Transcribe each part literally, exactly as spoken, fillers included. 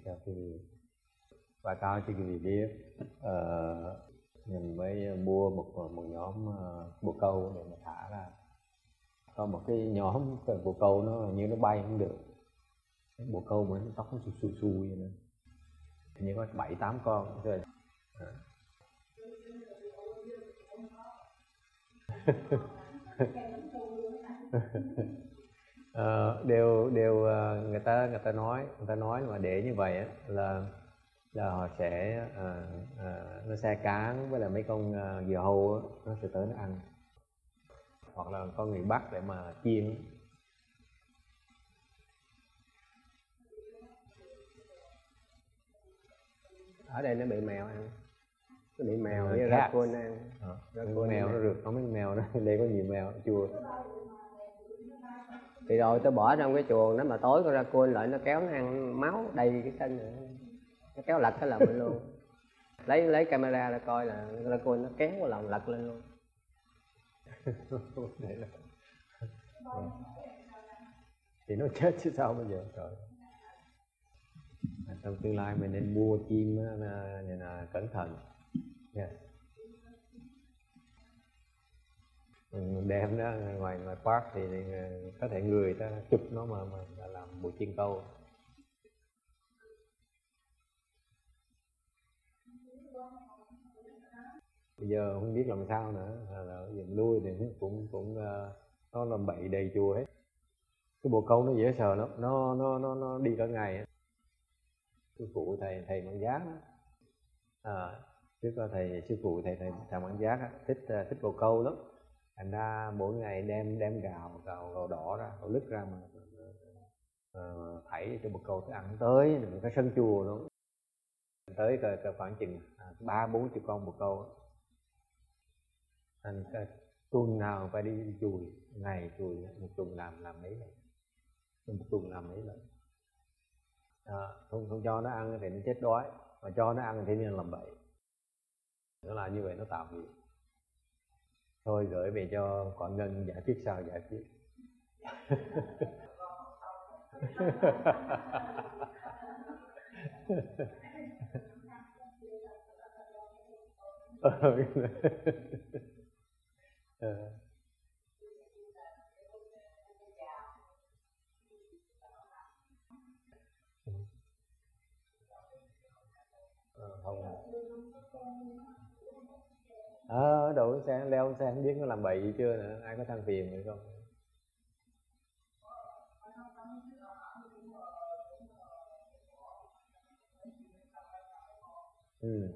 cho quý vị. Báo cáo cho quý vị biết, uh, mình mới mua một một nhóm uh, bồ câu để mà thả ra. Có một cái nhóm cái bồ câu nó như nó bay không được. Cái bồ câu mà nó tóc nó xù xù xù vậy nữa. Như có bảy tám con rồi. À. uh, đều đều uh, người ta người ta nói người ta nói mà để như vậy á, là là họ sẽ uh, uh, nó xe cán với là mấy con uh, diều hâu á, nó sẽ tới nó ăn, hoặc là con người bắt để mà chiên. Ở đây nó bị mèo ăn, nó bị mèo với raccoon ăn. À, con mèo nó rượt, không mấy mèo đó, đây có nhiều mèo chua. Thì rồi tôi bỏ trong cái chuồng, nó mà tối con raccoon lại nó kéo nó ăn máu đầy cái thân này. Nó kéo lật cái lòng lên luôn. Lấy lấy camera ra coi là raccoon nó kéo cái lòng lật lên luôn. Thì nó chết chứ sao bây giờ. Trời. Trong tương lai mình nên mua chim là, là cẩn thận. Yeah. Mình đem nó ngoài ngoài park thì có thể người ta chụp nó mà mà làm buổi chiên câu. Bây giờ không biết làm sao nữa, là dùm nuôi thì cũng cũng uh, nó làm bậy đầy chùa hết. Cái bồ câu nó dễ sợ lắm, nó nó nó nó đi cả ngày á. Sư phụ thầy thầy Mạng Giác á, à, trước đó thầy sư phụ thầy thầy thầy Mạng Giác á, thích thích bồ câu lắm. Thành ra mỗi ngày đem đem gạo gạo gạo đỏ ra, gạo lứt ra mà uh, thảy cho bồ câu tới ăn tới cái sân chùa luôn. Tới cỡ, cỡ khoảng chừng ba bốn chục con bồ câu. Thành tuần nào phải đi, đi chùi, ngày chùi, một tuần làm làm mấy lần, một tuần làm mấy lần. À, không không cho nó ăn thì nó chết đói, mà cho nó ăn thì nó làm bậy. Nó là như vậy, nó tạo nghiệp. Thôi gửi về cho Quảng Ngân giải quyết sao giải quyết. ờ. Ờ, không à. Ờ, đổ xe, leo xe không biết nó làm bậy gì chưa nữa, ai có than phiền nữa không? Ừ.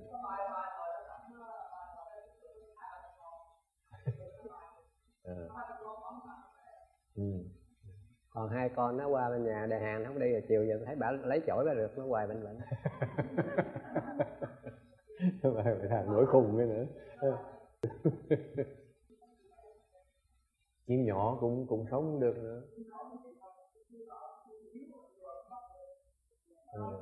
ờ. Ừ. Còn hai con nó qua bên nhà đề hàng nó không đi, rồi chiều giờ thấy bà lấy chổi bà rượt nó hoài bên bệnh. Phải thằng nổi khùng cái nữa. Chim nhỏ cũng cũng sống được nữa. Ừ.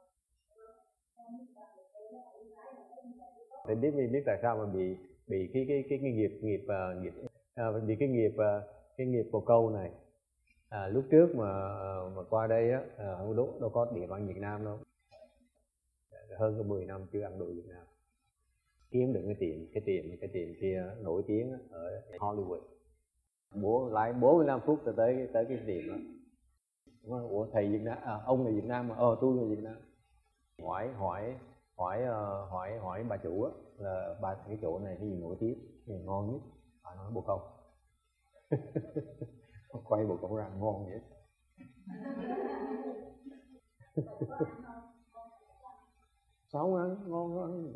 Thì biết mình biết tại sao mà bị bị cái cái cái, cái nghiệp nghiệp uh, nghiệp uh, bị cái nghiệp uh, cái nghiệp bồ câu này. À, lúc trước mà mà qua đây á, không đâu, đâu có địa bàn Việt Nam đâu, hơn có mười năm chưa ăn đồ Việt Nam. Kiếm được cái tiệm cái tiệm cái tiệm kia nổi tiếng ở Hollywood. Bố lái bốn mươi lăm phút tới tới tới cái tiệm đó. Ủa thầy Việt Nam, à, ông là Việt Nam mà, ờ tôi là Việt Nam. Hỏi hỏi hỏi uh, hỏi hỏi bà chủ á, là bà cái chỗ này cái gì nổi tiếng, cái gì ngon nhất, bà nói bồ câu. Quay bồ câu ra ngon vậy. Sao không ăn, ngon ngon.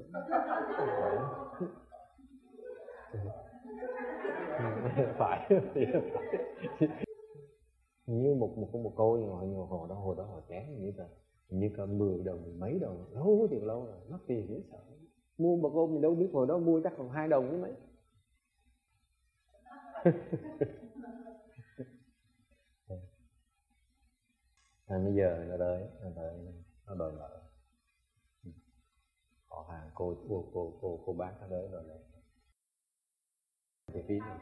Phải. Như một một con bồ câu nhưng mà hồi đó hồi đó họ chán như vậy, như cả mười đồng mười mấy đồng, lâu tiền lâu rồi, mất tiền dễ sợ. Mua bồ câu mình đâu biết, hồi đó mua chắc còn hai đồng với mấy. À, bây giờ nó đợi nó đợi nó đòi nợ. Họ hàng cô cô cô cô cô bác nó đợi đòi nợ thì phí này.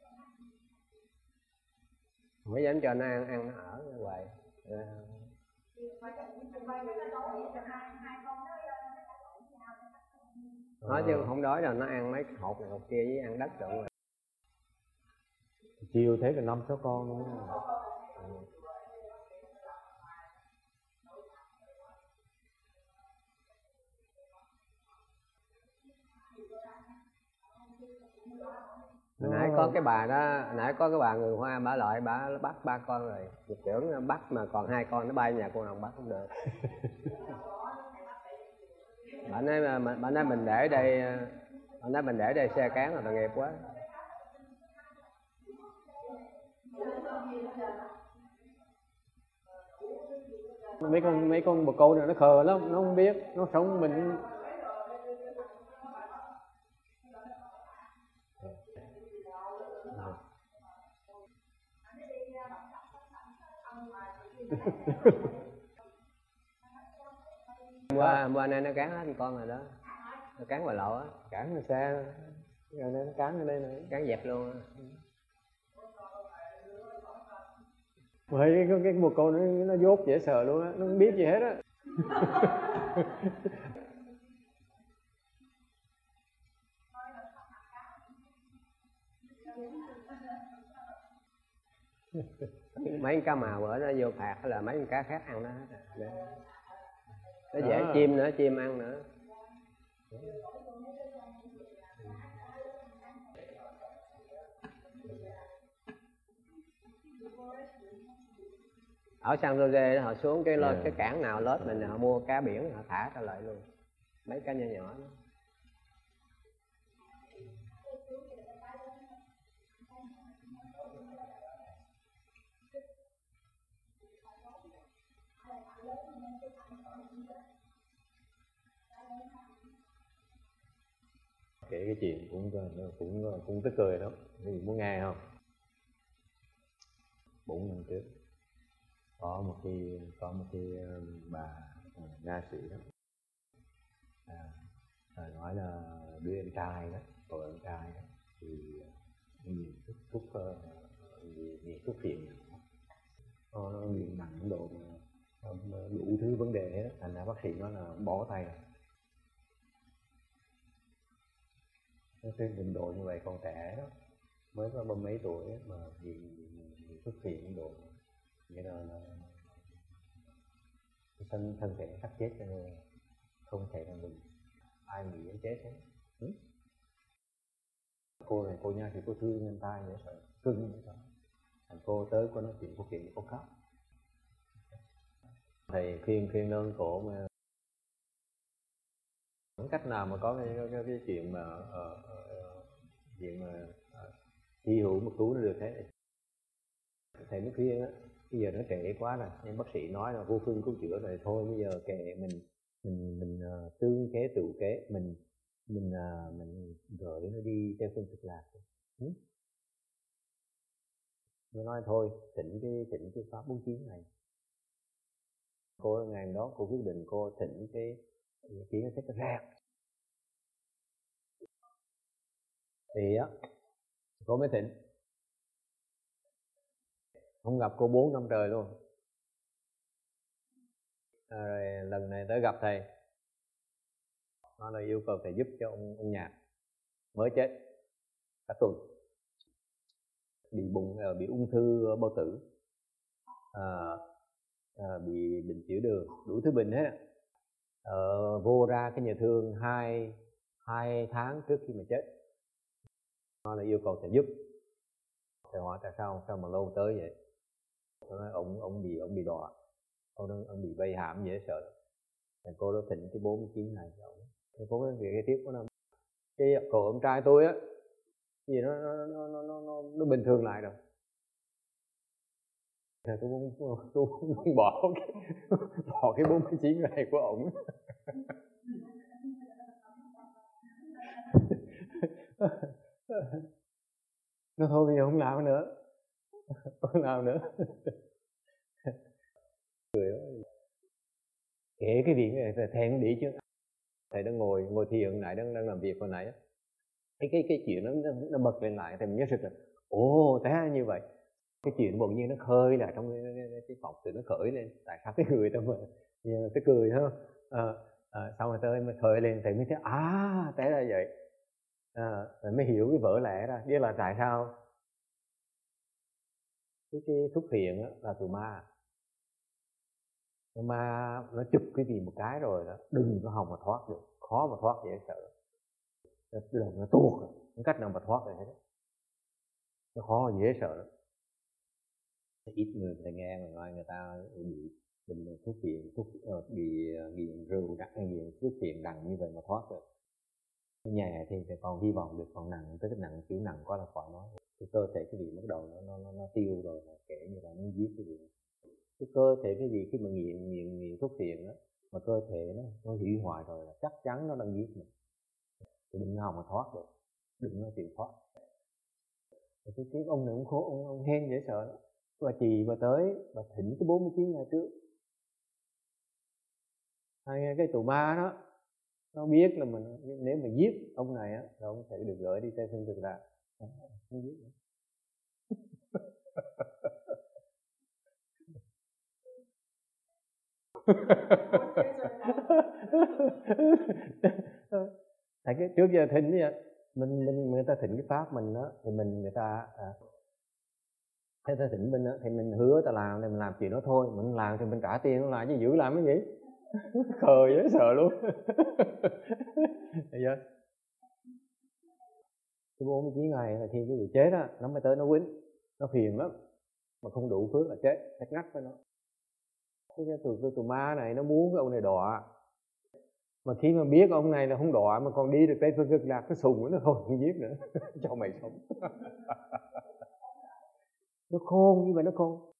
Mới dám cho nó ăn ăn nó ở hoài. Nói chứ không đói đâu, nó ăn mấy hột này hột kia với ăn đất rồi. Chiều thấy cả năm sáu con luôn. Hồi nãy có cái bà đó, hồi nãy có cái bà người Hoa bả lại bả bắt ba con rồi. Tôi tưởng bắt mà còn hai con nó bay nhà cô nào bắt không được. Bà nói bà nói mình để đây, bà nói mình để đây xe cán là tội nghiệp quá. Mấy con mấy con bồ câu này nó khờ lắm, nó không biết, nó sống mình. qua qua nay nó cán hết con rồi đó, nó cán vào lỗ á, cán là xe rồi nó cán ở đây này, cán dẹp luôn á. Vậy cái cái bồ câu nó nó dốt dễ sợ luôn á, nó không biết gì hết á. Mấy con cá màu bữa nó vô phạt là mấy con cá khác ăn nó hết rồi. Nó dễ à. Chim nữa, chim ăn nữa. Ở San Jose họ xuống cái lên yeah. cái cảng nào lết mình họ mua cá biển họ thả ra lại luôn, mấy cá nhỏ nhỏ đó. Kể cái chuyện cũng cũng cũng tức cười đó, thì muốn nghe không? Bốn năm trước có một cái có một cái bà nha sĩ đó, à, à, nói là đứa em trai đó, cậu em trai đó thì nghiện thuốc thuốc nghiện thuốc phiện, nó nó nghiện nặng độ mà đủ thứ vấn đề hết, thành ra bác sĩ nói là bỏ tay rồi. Cái trình độ như vậy còn trẻ đó, mới có ba mấy tuổi mà nghiện thuốc phiện độ nghĩa là, là thân thân thể sắp chết rồi, không thể là mình ai nghĩ đến chết hết. Ừ? Cô này cô nha thì cô thương nhân tai vậy sợ cưng vậy đó, thành cô tới cô nói chuyện cô kiện cô khóc. Thầy khuyên khuyên đơn cổ mà không cách nào mà có cái cái, cái chuyện mà uh, uh, chuyện mà uh, hy hữu một tú nó được thế. Thầy mới khuyên á, bây giờ nó trễ quá rồi, nhưng bác sĩ nói là vô phương cứu chữa rồi, thôi bây giờ kệ mình mình mình uh, tương kế tự kế, mình mình uh, mình gửi nó đi theo phương thực lạc. Ừ? Nó nói thôi thỉnh cái thỉnh cái pháp bốn chín này. Cô ngày đó cô quyết định cô thỉnh cái tiếng nó thích rạc. Thì á cô mới thỉnh, không gặp cô bốn năm trời luôn. À, rồi lần này tới gặp thầy, nó là yêu cầu thầy giúp cho ông ông Nhạc mới chết cả tuần, bị bụng bị ung thư bao tử, à, à, bị bệnh tiểu đường, đủ thứ bệnh hết. Ờ, vô ra cái nhà thương hai hai tháng trước khi mà chết, nó là yêu cầu thầy giúp. Thầy hỏi tại sao sao mà lâu tới vậy? Tôi nói ông ông bị ông bị đọa, ông ông bị vây hãm dễ sợ. Thầy cô đó thỉnh cái bốn mươi chín này cho ông. Thầy cô nói về cái tiếp của nó, cái cậu ông trai tôi á, gì nó nó nó nó nó nó, nó bình thường lại rồi. Thầy tôi muốn tôi muốn bỏ cái bỏ cái bốn mươi chín này của ổng. Nó thôi bây giờ không làm nữa, không làm nữa. Cười đó. Kể cái việc này thầy không để chứ. Thầy đang ngồi ngồi thiền lại, đang đang làm việc hồi nãy, cái cái cái chuyện nó nó, nó bật lên lại, thầy mới nhớ sức là ồ té như vậy. cái chuyện bỗng nhiên nó khơi là trong cái, cái, cái phọng sự nó khởi lên, tại sao cái người ta mà cái cười ha, à, à, xong rồi tới mới khơi lên thì mới thấy à té ra vậy, à, rồi mới hiểu cái vỡ lẽ ra, biết là tại sao cái cái thuốc phiện á, là tụi ma, ma nó chụp cái gì một cái rồi đó đừng có hòng mà thoát được, khó mà thoát dễ sợ, nó nó tuột rồi, không cách nào mà thoát được hết, nó khó dễ sợ lắm. Ít người người ta nghe mà nói người ta bị bệnh thuốc phiện, thuốc uh, bị nghiện rượu đặc nghiện thuốc phiện nặng như vậy mà thoát được. Nhẹ thì thì còn hy vọng được, còn nặng tới cái nặng kiểu nặng quá là khỏi nói. Cái cơ thể cái gì bắt đầu nó nó nó, nó tiêu rồi, kể như là nó giết cái gì. Cái cơ thể cái gì khi mà nghiện nghiện nghiện thuốc phiện á, mà cơ thể nó nó hủy hoại rồi là chắc chắn nó đang giết mình. Thì đừng hòng mà thoát được, đừng có chịu thoát. Cái, cái ông này ông khổ, ông, ông hen dễ sợ lắm. Bà chị bà tới, bà thỉnh cái bốn mươi chín ngày trước. Hay nghe cái tụi ma đó, nó biết là mình nếu mà giết ông này á, là ông sẽ được gửi đi Tây Phương Cực Lạc. Không giết nữa. Tại cái trước giờ thỉnh vậy, mình mình người ta thỉnh cái pháp mình đó, thì mình người ta à, thế ta thỉnh mình đó, thì mình hứa ta làm thì mình làm chuyện đó thôi, mình làm thì mình trả tiền nó lại chứ giữ làm cái gì. Khờ dễ sợ luôn. Thấy chưa? Cái bốn mươi chín ngày là khi cái người chết á, nó mới tới nó quýnh, nó phiền lắm, mà không đủ phước là chết, chết ngắt với nó. Cái tụi, tụi, tụi ma này nó muốn cái ông này đọa, mà khi mà biết ông này là không đọa mà còn đi được Tây Phương Cực Lạc, cái sùng nó thôi không giết nữa. Cho mày sống. Nó khôn như vậy, nó khôn.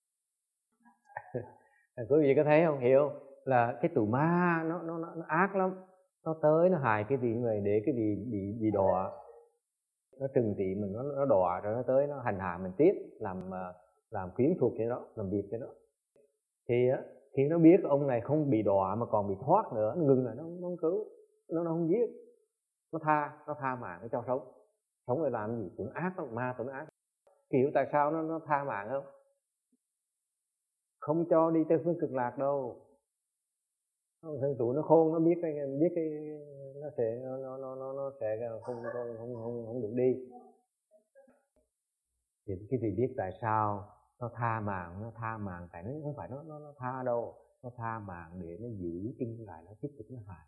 Quý vị có thấy không, hiểu là cái tụi ma nó nó nó ác lắm, nó tới nó hại cái vị người để cái vị bị bị đọa, nó trừng trị mình, nó nó đọa rồi nó tới nó hành hạ mình tiếp, làm làm quyến thuộc cho nó, làm việc cho nó. Thì á, khi nó biết ông này không bị đọa mà còn bị thoát nữa, nó ngừng lại, nó, nó không cứu, nó, nó không giết, nó tha, nó tha mạng, nó cho sống. Sống để làm gì? Tụi nó ác lắm, ma tụi nó ác. Kiểu tại sao nó, nó tha mạng không? Không cho đi Tây Phương Cực Lạc đâu. Thằng tụi nó khôn, nó biết cái biết cái nó sẽ nó nó nó nó, nó sẽ không không không không không được đi. Thì cái gì biết tại sao nó tha mạng, nó tha mạng tại nó không phải nó nó nó tha đâu, nó tha mạng để nó giữ chân lại, nó tiếp tục nó hại.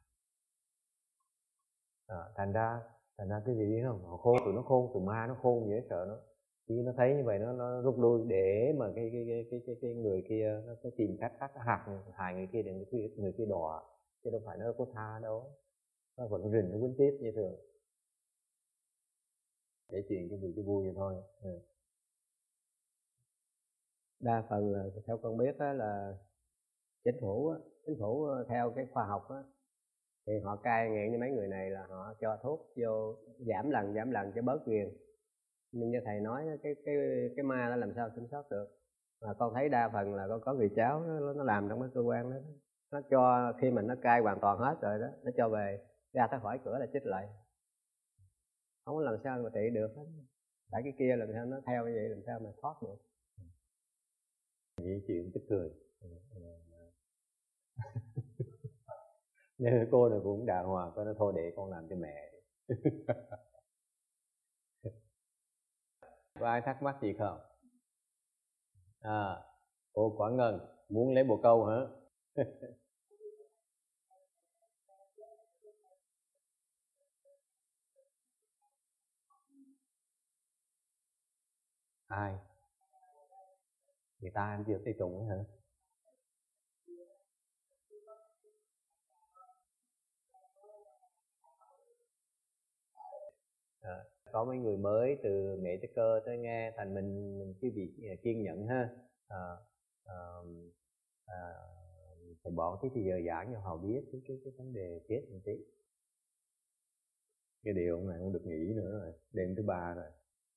À, thành ra thành ra cái gì biết không, họ khôn, tụi nó khôn, tụi ma nó khôn dễ sợ nó. Khi nó thấy như vậy nó nó rút lui để mà cái cái cái cái cái, cái người kia nó có tìm cách khác hại hại người kia để người kia người kia đọa, chứ đâu phải nó có tha đâu, nó vẫn rình nó quýnh tiếp như thường. Để chuyện cái gì cho vui vậy thôi. Ừ. Đa phần là theo con biết đó là chính phủ á, chính phủ theo cái khoa học á, thì họ cai nghiện như mấy người này là họ cho thuốc vô giảm lần giảm lần cho bớt nghiện. Nhưng như thầy nói cái cái cái ma nó làm sao kiểm soát được. Mà con thấy đa phần là con có người cháu nó, nó làm trong cái cơ quan đó, nó cho khi mình nó cai hoàn toàn hết rồi đó, nó cho về ra tới khỏi cửa là chích lại, không có làm sao mà trị được hết. Tại cái kia làm sao nó theo như vậy làm sao mà thoát được. Những chuyện tức cười. Nên cô này cũng đàng hoàng, có nó thôi để con làm cho mẹ. Có ai thắc mắc gì không? À, cô Quảng Ngân muốn lấy bồ câu hả? Ai? Người ta ăn chưa Tây Tùng hả? À, có mấy người mới từ mẹ tới cơ tới nghe, thành mình mình cứ bị kiên nhẫn ha. À, à, à, phải bỏ cái thì giờ giảng cho họ biết cái cái cái vấn đề chết một tí. Cái điều này không được nghỉ nữa rồi, đêm thứ ba rồi.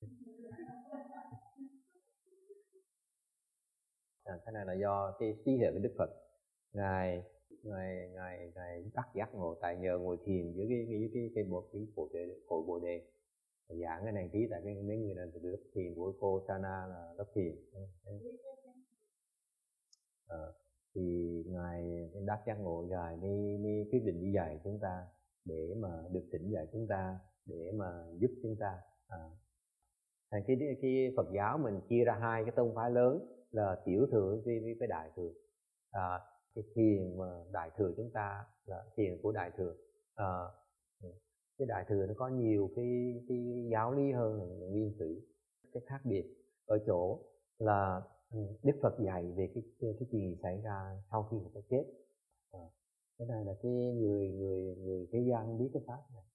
À, cái này là do cái trí hệ của Đức Phật, ngài ngài ngài ngài đắc giác ngộ tại nhờ ngồi thiền dưới cái cái cái cái bộ cái bộ đề cội bồ đề, giảng cái này tí, tại cái mấy người này được thiền của cô Sana là rất thiền. À, thì ngài Đắc Giác Ngộ ngài mới, mới quyết định đi dạy chúng ta để mà được tỉnh dạy chúng ta, để mà giúp chúng ta. À, thành cái cái Phật giáo mình chia ra hai cái tông phái lớn là tiểu thừa với với đại thừa. À, cái thiền mà đại thừa chúng ta là thiền của đại thừa. À, cái đại thừa nó có nhiều cái cái giáo lý hơn là nguyên thủy. Cái khác biệt ở chỗ là Đức Phật dạy về cái cái chuyện xảy ra sau khi người ta chết. À, cái này là cái người người người thế gian không biết cái pháp này.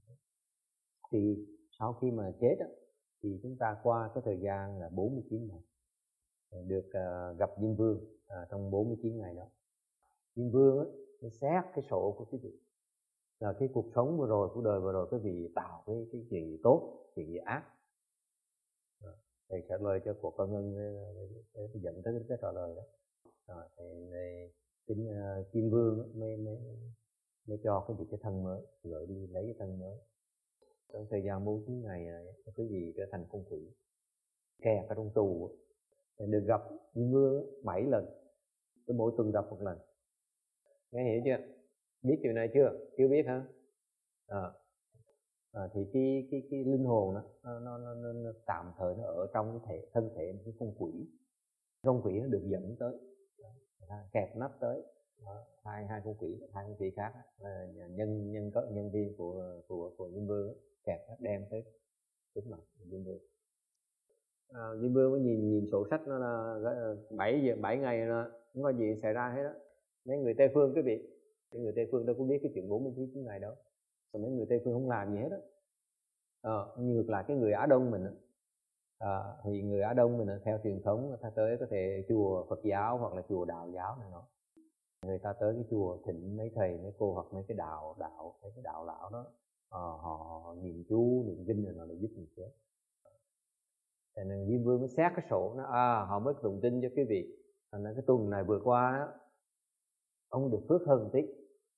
Thì sau khi mà chết á, thì chúng ta qua cái thời gian là bốn mươi chín ngày được uh, gặp Diêm Vương uh, trong bốn mươi chín ngày đó. Diêm Vương á, nó xét cái sổ của quý vị là cái cuộc sống vừa rồi, cuộc đời vừa rồi quý vị tạo cái cái chuyện gì tốt, chuyện gì ác. À, thầy trả lời cho cuộc con ngân để dẫn tới cái trả lời đó. À, thì này chính uh, Diêm Vương mới mới mới cho cái vị cái thân mới, rồi đi lấy cái thân mới. Trong thời gian bốn mươi chín ngày này, quý vị trở thành con quỷ, kẹt ở trong tù, được gặp Diêm Vương bảy lần, cứ mỗi tuần gặp một lần. Nghe hiểu chưa? Biết điều này chưa? Chưa biết hả? À, à, thì cái cái cái linh hồn đó, nó nó nó, nó, nó tạm thời nó ở trong cái thể thân thể một cái con quỷ. Con quỷ nó được dẫn tới, kẹp nắp tới. Đó, hai hai con quỷ, hai con quỷ khác là nhân nhân có nhân viên của của của Diêm Vương kẹp nó đem tới trước mặt Diêm Vương. À, Diêm Vương mới nhìn nhìn sổ sách nó là bảy giờ bảy ngày là không có gì xảy ra hết đó. Mấy người Tây phương quý vị, mấy người Tây phương đâu có biết cái chuyện bốn mươi chín ngày đâu, còn mấy người Tây phương không làm gì hết đó. À, ngược lại cái người Á Đông mình à, thì người Á Đông mình theo truyền thống người ta tới có thể chùa Phật giáo hoặc là chùa Đạo giáo này nọ, người ta tới cái chùa thỉnh mấy thầy mấy cô hoặc mấy cái đạo đạo mấy cái đạo lão đó, à, họ niệm chú niệm kinh rồi nó để giúp mình chết. Cho nên Diêm Vương mới xét cái sổ nó, à, họ mới tụng kinh cho quý vị. Thành ra cái tuần này vừa qua đó, ông được phước hơn một tí.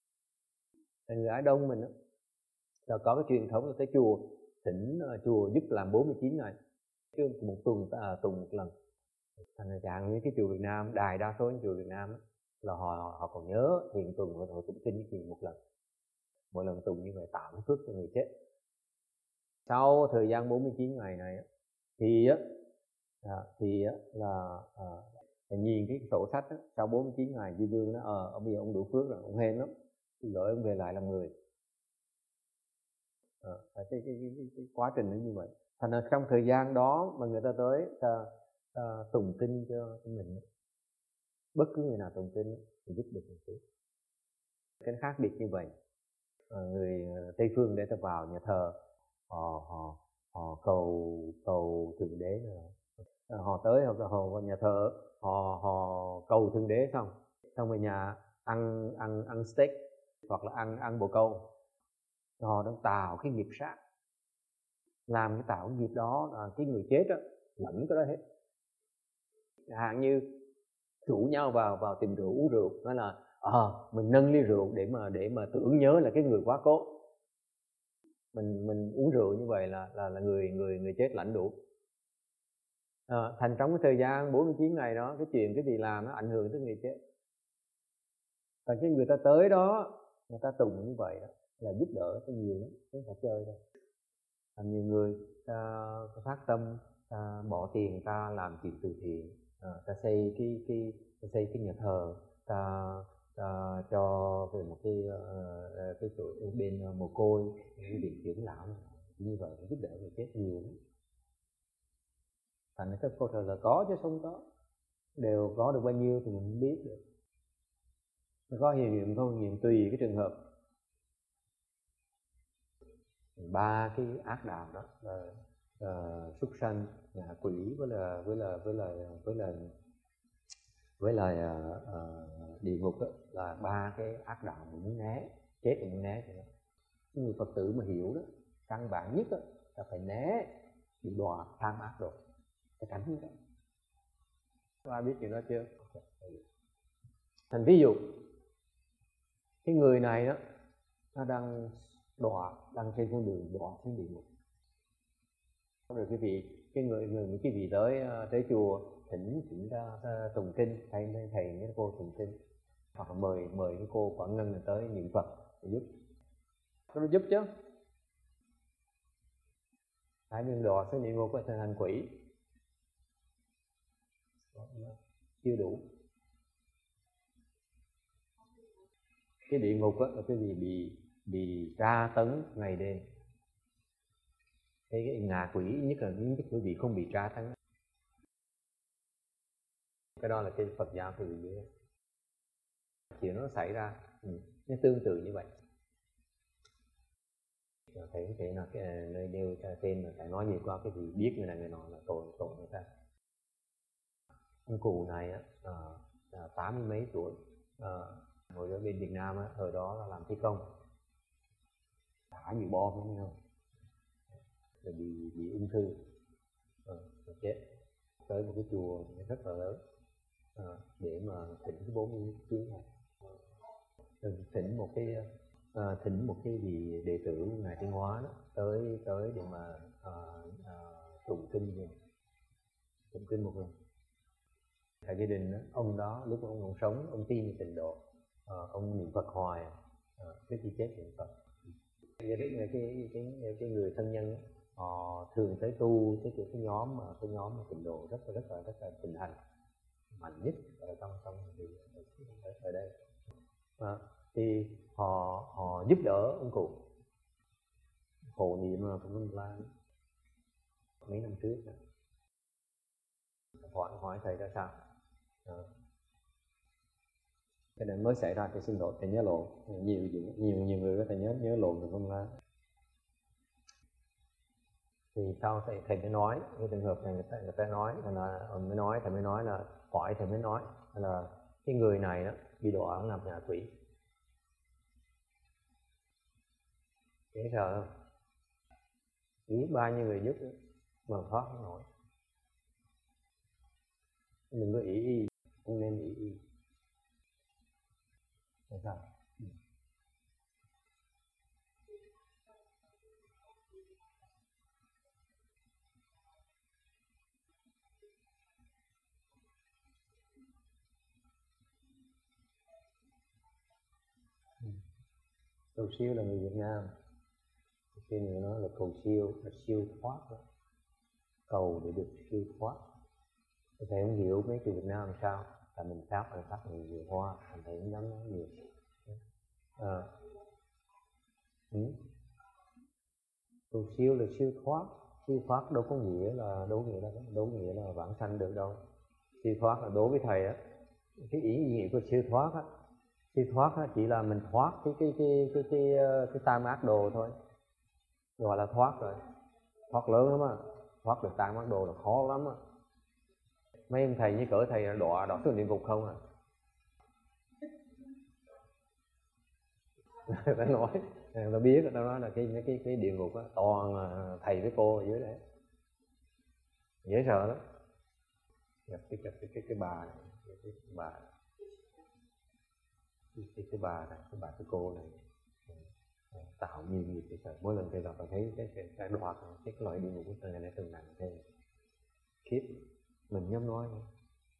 Thì người Á Đông mình đó, là có cái truyền thống là tới chùa thỉnh uh, chùa giúp làm bốn mươi chín ngày, chứ một tuần ta uh, tụng một lần. Thành ra chẳng như cái chùa Việt Nam, đài đa số những chùa Việt Nam đó, là họ họ còn nhớ hiện tuần họ, họ tụng kinh với một lần, mỗi lần tụng như vậy tạo cái phước cho người chết. Sau thời gian bốn mươi chín ngày này thì á à, thì á là à, nhìn cái sổ sách á, sau bốn mươi chín ngày Diêm Vương nó ờ à, bây giờ ông đủ phước rồi, ông hên lắm, rồi ông về lại làm người. À, cái, cái, cái, cái, cái quá trình nó như vậy. Thành ra trong thời gian đó mà người ta tới ta, ta tụng kinh cho mình, bất cứ người nào tụng kinh thì giúp được một chút. Cái khác biệt như vậy. À, người Tây phương để ta vào nhà thờ, họ họ họ cầu cầu thượng đế rồi. À, họ tới họ họ vào nhà thờ, họ họ cầu thượng đế xong xong về nhà ăn ăn ăn steak hoặc là ăn ăn bồ câu, họ đang tạo cái nghiệp sát, làm cái tạo cái nghiệp đó là cái người chết đó lẫn cái đó hết. Hạn như rủ nhau vào vào tìm rượu uống rượu, nói là ờ à, mình nâng ly rượu để mà để mà tưởng nhớ là cái người quá cố. Mình mình uống rượu như vậy là là là người người người chết lãnh đủ. À, thành trong cái thời gian bốn mươi chín ngày đó, cái chuyện cái gì làm nó ảnh hưởng tới người chết. Và cái người ta tới đó, người ta tụng như vậy đó, là giúp đỡ cho nhiều lắm, không phải chơi đâu. À, nhiều người ta phát tâm, ta bỏ tiền ta làm chuyện từ thiện, à, ta xây cái cái ta xây cái nhà thờ, ta, ta cho về một cái uh, cái chỗ bên mồ côi, cái viện dưỡng lão này. Như vậy giúp đỡ người chết nhiều lắm. Thành cái câu trả lời có chứ không có, đều có được bao nhiêu thì mình không biết được. Nó có nhiều nghiệm không nghiệm tùy cái trường hợp. Ba cái ác đạo đó là uh, súc sanh, ngạ quỷ với là với là với là với là với là uh, uh, địa ngục đó, là ba cái ác đạo mình muốn né, chết thì muốn né. Cái người Phật tử mà hiểu đó, căn bản nhất đó, là phải né bị đọa tham ác rồi, cái cảnh như đó. Có ai biết chuyện đó chưa? Thành ví dụ cái người này đó, nó đang đọa, đang trên con đường đọa xuống địa ngục. Rồi cái vị cái người người cái vị tới tới chùa thỉnh thỉnh ra uh, tụng kinh, thầy thầy, thầy mấy cô tụng kinh, hoặc là mời mời cái cô Quảng Ngân tới niệm Phật để giúp, nó giúp chứ. Tại vì đọa số địa ngục có thành quỷ chưa đủ. Cái địa ngục là cái gì bị bị tra tấn ngày đêm. Cái, cái ngạ quỷ nhất là những cái quý vị không bị tra tấn. Cái đó là cái Phật giáo thì gì chuyện nó xảy ra, ừ. Nó tương tự như vậy. Thấy thế là cái nơi nêu tên là phải nói gì qua cái gì biết người này người nọ là tội tội người ta. Ông cụ này á, à, tám mươi mấy tuổi, à, ngồi ở bên Việt Nam á, ở đó là làm thi công, thả nhiều bom đúng không? Rồi bị bị ung thư, à, rồi chết. Tới một cái chùa rất là lớn, à, để mà thỉnh cái bốn mươi tiếng này, à, thỉnh một cái à, thỉnh một cái gì đệ tử ngài Thiên Hóa đó tới tới để mà à, à, tụng kinh gì, tụng kinh một lần. Cả gia đình đó, ông đó lúc ông còn sống ông tin về tịnh độ, à, ông niệm Phật hoài, à, cái chi chết niệm Phật. Vậy đấy là cái cái cái người thân nhân đó, họ thường tới tu cái cái nhóm mà cái nhóm mà tịnh độ rất là rất là rất là thịnh hành mạnh nhất ở trong trong ở, ở đây, à, thì họ họ giúp đỡ ông cụ hộ niệm Phật Luân Lan mấy năm trước đó. hỏi hỏi thầy ra sao, à, cái này mới xảy ra thì xin lỗi thầy nhớ lộn, nhiều nhiều nhiều người có thể nhớ nhớ lộn Phật Luân Lan. Thì sau thầy thầy mới nói cái trường hợp này, người ta người ta nói là ông mới nói thầy mới nói là hỏi thầy mới nói là cái người này đó bị đọa làm nhà quỷ. Dễ sợ không? Biết bao nhiêu người giúp mà thoát không nổi. Đừng có ý y, không nên ý y. Tại sao? Ừ. Ừ. Cầu siêu là người Việt Nam. Khi người nói là cầu siêu là siêu thoát đó. Cầu để được siêu thoát. Thầy không hiểu mấy người Việt Nam làm sao, tại mình khác mình khác người nhiều Hoa, thầy không dám nói nhiều. À. Ừ. Cầu siêu là siêu thoát, siêu thoát đâu có nghĩa là đâu có nghĩa là đâu có nghĩa là vãng sanh được đâu. Siêu thoát là đối với thầy á, cái ý nghĩa của siêu thoát á, siêu thoát á chỉ là mình thoát cái cái cái cái cái cái, cái tam ác đồ thôi, gọi là thoát rồi, thoát lớn lắm á, thoát được tam ác đồ là khó lắm á. Mấy ông thầy như cỡ thầy là đọa đọa xuống địa ngục không à. Ta nói, ta biết, ta nói là cái cái cái địa ngục á toàn là thầy với cô ở dưới đấy, dễ sợ lắm. Gặp cái cái cái cái, cái bà này, cái, cái bà cái, cái, cái bà này, cái bà cái cô này tạo nhiều nghiệp thì sợ. Mỗi lần thầy gặp tôi thấy cái cái cái đoạt cái, cái loại địa ngục của từng ngày này từng nặng thêm khiếp, mình nhắm nói nữa.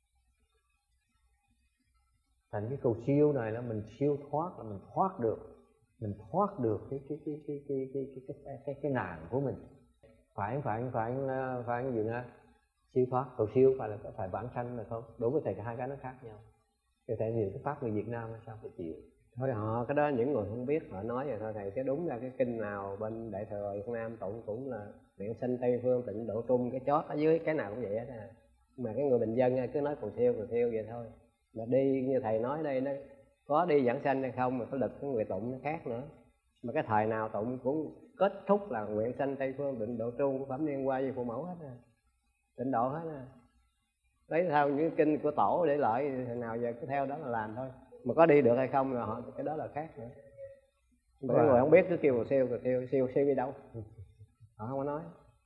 Thành cái cầu siêu này là mình siêu thoát, là mình thoát được, mình thoát được cái cái cái cái cái cái cái cái cái, cái, cái nạn của mình. Phải phải phải phải cái gì nữa? Siêu thoát, cầu siêu phải là phải vãng sanh là không? Đối với thầy cả hai cái nó khác nhau. Thì thầy hiểu cái pháp người Việt Nam là sao phải chịu. Thôi họ cái đó những người không biết họ nói vậy thôi thầy, chứ đúng ra cái kinh nào bên Đại thừa Việt Nam tụng cũng là nguyện sanh Tây Phương Tịnh Độ Trung, cái chót ở dưới cái nào cũng vậy hết à. Mà cái người bình dân cứ nói cầu siêu cầu siêu vậy thôi. Mà đi như thầy nói đây nó có đi giảng sanh hay không mà có lực cái người tụng nó khác nữa. Mà cái thời nào tụng cũng kết thúc là nguyện sanh Tây Phương Tịnh Độ Trung, phẩm liên qua với phụ mẫu hết à, tịnh độ hết à. Lấy theo những kinh của tổ để lợi thì nào giờ cứ theo đó là làm thôi. Mà có đi được hay không là họ cái đó là khác nữa. Mà cái người không biết cứ kêu cầu siêu cầu siêu siêu siêu đi đâu, họ không có nói.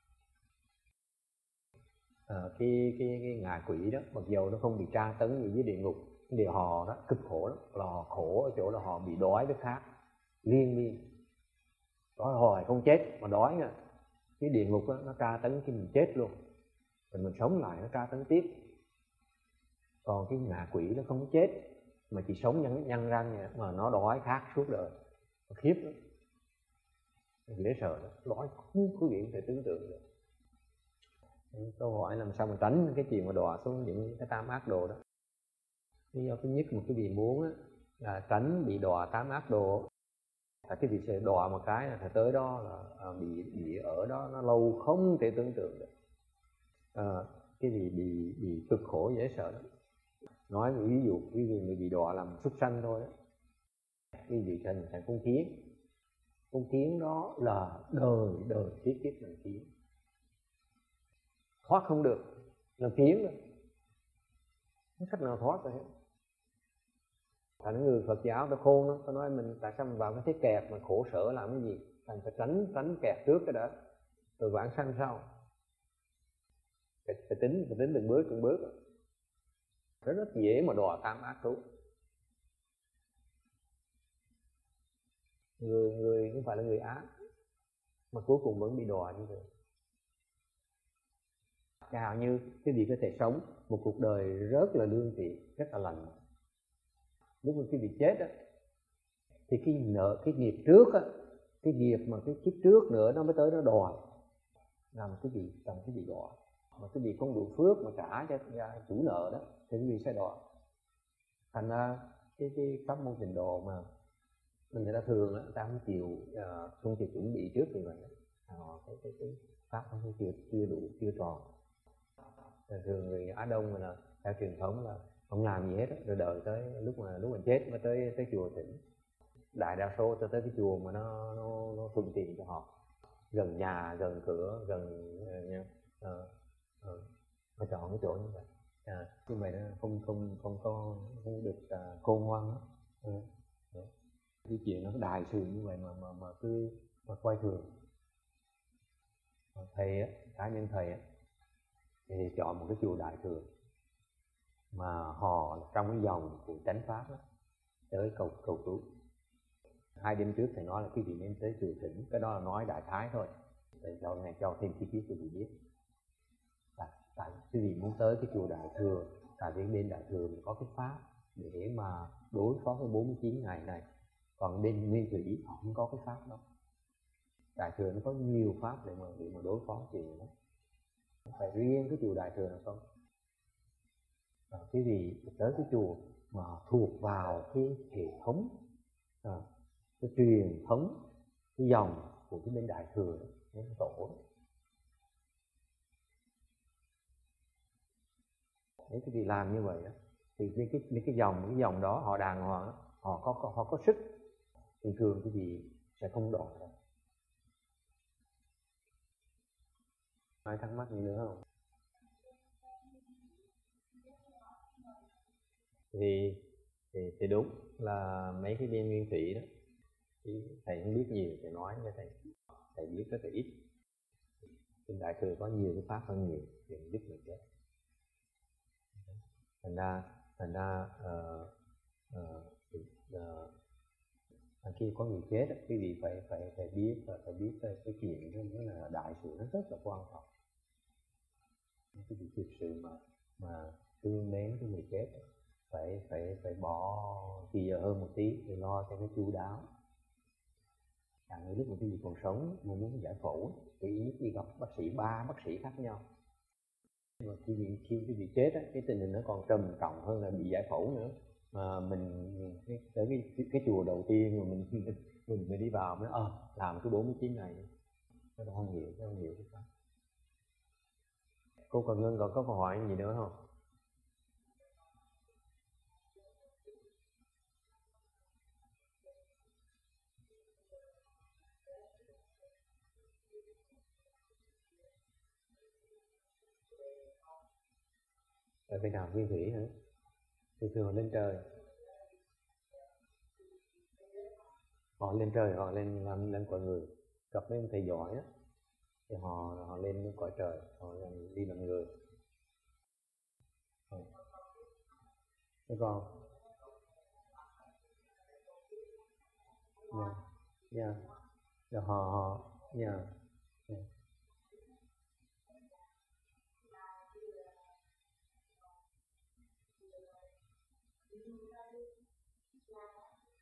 À, cái cái cái ngạ quỷ đó, mặc dù nó không bị tra tấn như dưới địa ngục, địa họ đó cực khổ lắm, là họ khổ ở chỗ là họ bị đói với khác liên miên, đói hoài không chết mà đói nha, cái địa ngục đó, nó tra tấn khi mình chết luôn, rồi mình sống lại nó tra tấn tiếp. Còn cái ngạ quỷ nó không chết mà chỉ sống nhăn, nhăn răng vậy, mà nó đói khát suốt đời, nó khiếp lắm, dễ sợ đó, đói không quý vị có thể tưởng tượng được. Câu hỏi làm sao mà tránh cái chuyện mà đọa xuống những cái tam ác đồ đó. Lý do thứ nhất mà quý vị muốn là tránh bị đọa tam ác đồ, là cái vị sẽ đọa một cái là tới đó là bị bị ở đó nó lâu không thể tưởng tượng được. À, cái gì bị bị cực khổ dễ sợ lắm. Nói ví dụ ví dụ người bị đọa làm súc sanh thôi đó, quý vị thành thành con kiến. Con kiến đó là đời đời kiếp kiếp làm kiến, thoát không được, làm kiến rồi, không cách nào thoát rồi hết. Thành người Phật giáo ta khôn lắm, ta nói mình tại sao mình vào cái thế kẹt mà khổ sở làm cái gì, thành phải tránh tránh kẹt trước cái đã, rồi vãng sanh sau. Phải, phải tính phải tính từng bước từng bước, rất rất dễ mà đọa tam ác thú. Người người không phải là người ác mà cuối cùng vẫn bị đọa như vậy. Chào như cái gì có thể sống một cuộc đời rất là lương thiện, rất là lành. Lúc mà cái vị chết á, thì cái nợ cái nghiệp trước á, cái nghiệp mà cái kiếp trước nữa nó mới tới nó đòi, làm cái gì làm cái gì đòi, mà cái gì không đủ phước mà trả cho chủ nợ đó thì cái gì sẽ đòi. Thành ra cái cái pháp môn tịnh độ mà người ta thường á, người ta không chịu uh, không chịu chuẩn bị trước như vậy, à, cái cái cái pháp nó chưa chưa đủ chưa tròn. Thường người Á Đông là theo truyền thống là không làm gì hết đó, rồi đợi tới lúc mà lúc mà chết mới tới tới chùa thỉnh. Đại đa số tới tới cái chùa mà nó nó, nó thuận tiện cho họ, gần nhà gần cửa gần nha, ờ, ờ, họ chọn cái chỗ như vậy. À, như vậy nó không không không có không được uh, khôn ngoan đó. Ừ. Cái chuyện nó đại sự như vậy mà mà mà cứ mà quay thường. Thầy á, cá nhân thầy á, thì chọn một cái chùa đại thừa mà họ trong cái dòng của chánh pháp đó, tới cầu cầu cứu. Hai đêm trước thầy nói là quý vị nên tới chùa thỉnh, cái đó là nói đại khái thôi, thầy cho ngày cho thêm chi tiết cho quý vị biết. Tại, tại quý vị muốn tới cái chùa đại thừa, tại vì bên đại thừa mình có cái pháp để mà đối phó với bốn mươi chín ngày này, còn bên nguyên thủy họ không có cái pháp đâu. Đại thừa nó có nhiều pháp để mà để mà đối phó chuyện đó, không phải riêng cái chùa đại thừa nào không. À, quý vị tới cái chùa mà thuộc vào cái hệ thống, à, cái truyền thống, cái dòng của cái bên đại thừa đó, cái tổ đó. Nếu quý vị làm như vậy đó, thì những cái những cái dòng cái dòng đó họ đàng hoàng, họ có họ có sức, thì thường quý vị sẽ không đọa đâu. Ai thắc mắc gì nữa không? Thì, thì thì đúng là mấy cái bên nguyên thủy đó thì thầy không biết nhiều, thầy nói với thầy thầy biết rất là ít. Trên đại thừa có nhiều cái pháp hơn nhiều thì biết mình chết. Thành ra thành ra uh, uh, uh, khi có người chết quý vị phải phải phải biết và phải biết cái, cái chuyện đó là đại sự nó rất là quan trọng. Quý vị thực sự mà mà thương mến cái người chết phải phải phải bỏ thì giờ hơn một tí để lo cho cái chu đáo. Chẳng như lúc mà quý vị còn sống mà muốn giải phẫu thì ít đi gặp bác sĩ, ba bác sĩ khác nhau. Nhưng mà khi vị khi quý vị chết á, cái tình hình nó còn trầm trọng hơn là bị giải phẫu nữa. Mà mình cái tới cái cái chùa đầu tiên mà mình mình mình, mình đi vào mới ờ à, làm cái bốn mươi chín ngày, nó không hiểu, nó không hiểu cái pháp. Cô còn Ngân còn có câu hỏi gì nữa không? Ở bên nào nguyên thủy hả? Thì thường họ lên trời, họ lên trời, họ lên làm lên cõi người, gặp mấy ông thầy giỏi á thì họ họ lên cõi trời, họ làm, đi làm người. Thế còn nha nha rồi họ họ nha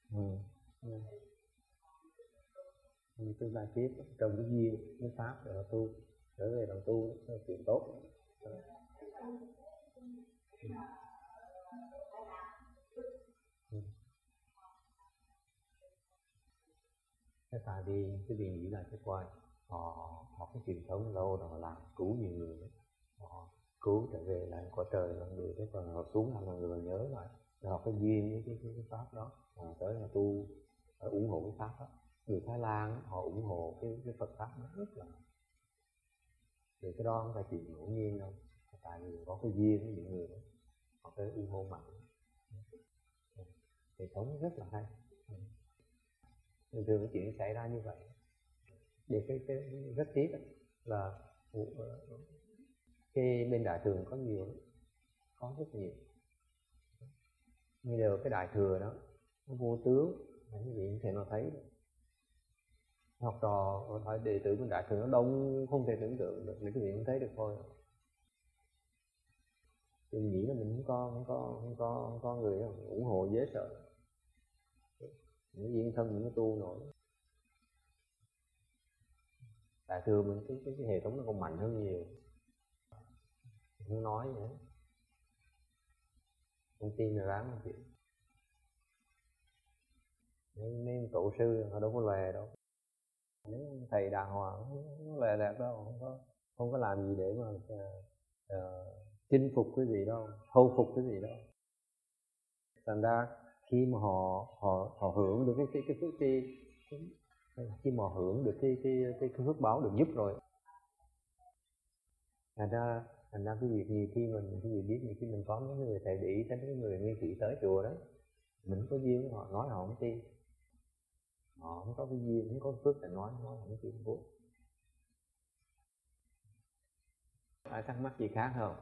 Ừ. Ừ. Như tương lai tiếp trong cái duyên cái pháp để họ tu, trở về làm tu là chuyện tốt. Ừ. Thế tại vì cái việc nghĩ là cái quan họ họ có truyền thống lâu rồi, họ làm cứu nhiều người, họ cứu trở về lại cõi trời là người, thế còn họ xuống làm là người nhớ lại, họ có duyên với cái, cái, cái pháp đó, họ tới là tu, họ ủng hộ cái pháp đó. Người Thái Lan họ ủng hộ cái cái Phật pháp nó rất là, thì cái đó không phải chuyện ngẫu nhiên đâu, tại vì có cái duyên với những người đó, họ tới ủng hộ mạnh, thì sống rất là hay. Thường thường cái chuyện xảy ra như vậy. Để cái, cái rất tiếc là cái bên Đại Thừa có nhiều, có rất nhiều. Như đều cái Đại Thừa đó, nó vô tướng, những gì có thể nó thấy. Học trò phải đệ tử bên Đại Thừa nó đông không thể tưởng tượng được, những cái gì cũng thấy được thôi. Mình nghĩ là mình không có không có không có không có người ủng hộ dễ sợ. Những yên thân những cái tu nổi. Đại Thừa mình cái, cái, cái hệ thống nó còn mạnh hơn nhiều. Không nói vậy. Không tin là ráng một chuyện. Mấy tổ sư họ đâu có lè đâu. Nếu thầy đàng hoàng không có lè lẹt đâu, không có không có làm gì để mà uh, chinh phục cái gì đâu, thâu phục cái gì đâu. Thành ra khi mà họ họ họ hưởng được cái cái cái cái, cái, cái, cái khi mà hưởng được cái cái cái, cái phước báo được giúp rồi, thành ra thành ra cái việc nhiều khi mình cái gì biết nhiều khi mình có mấy người thầy để ý tới mấy người nghiên cứu tới chùa đó, mình có duyên với họ nói họ không tin, họ không có cái duyên không có phước để nói nói không tin vô. Ai thắc mắc gì khác không?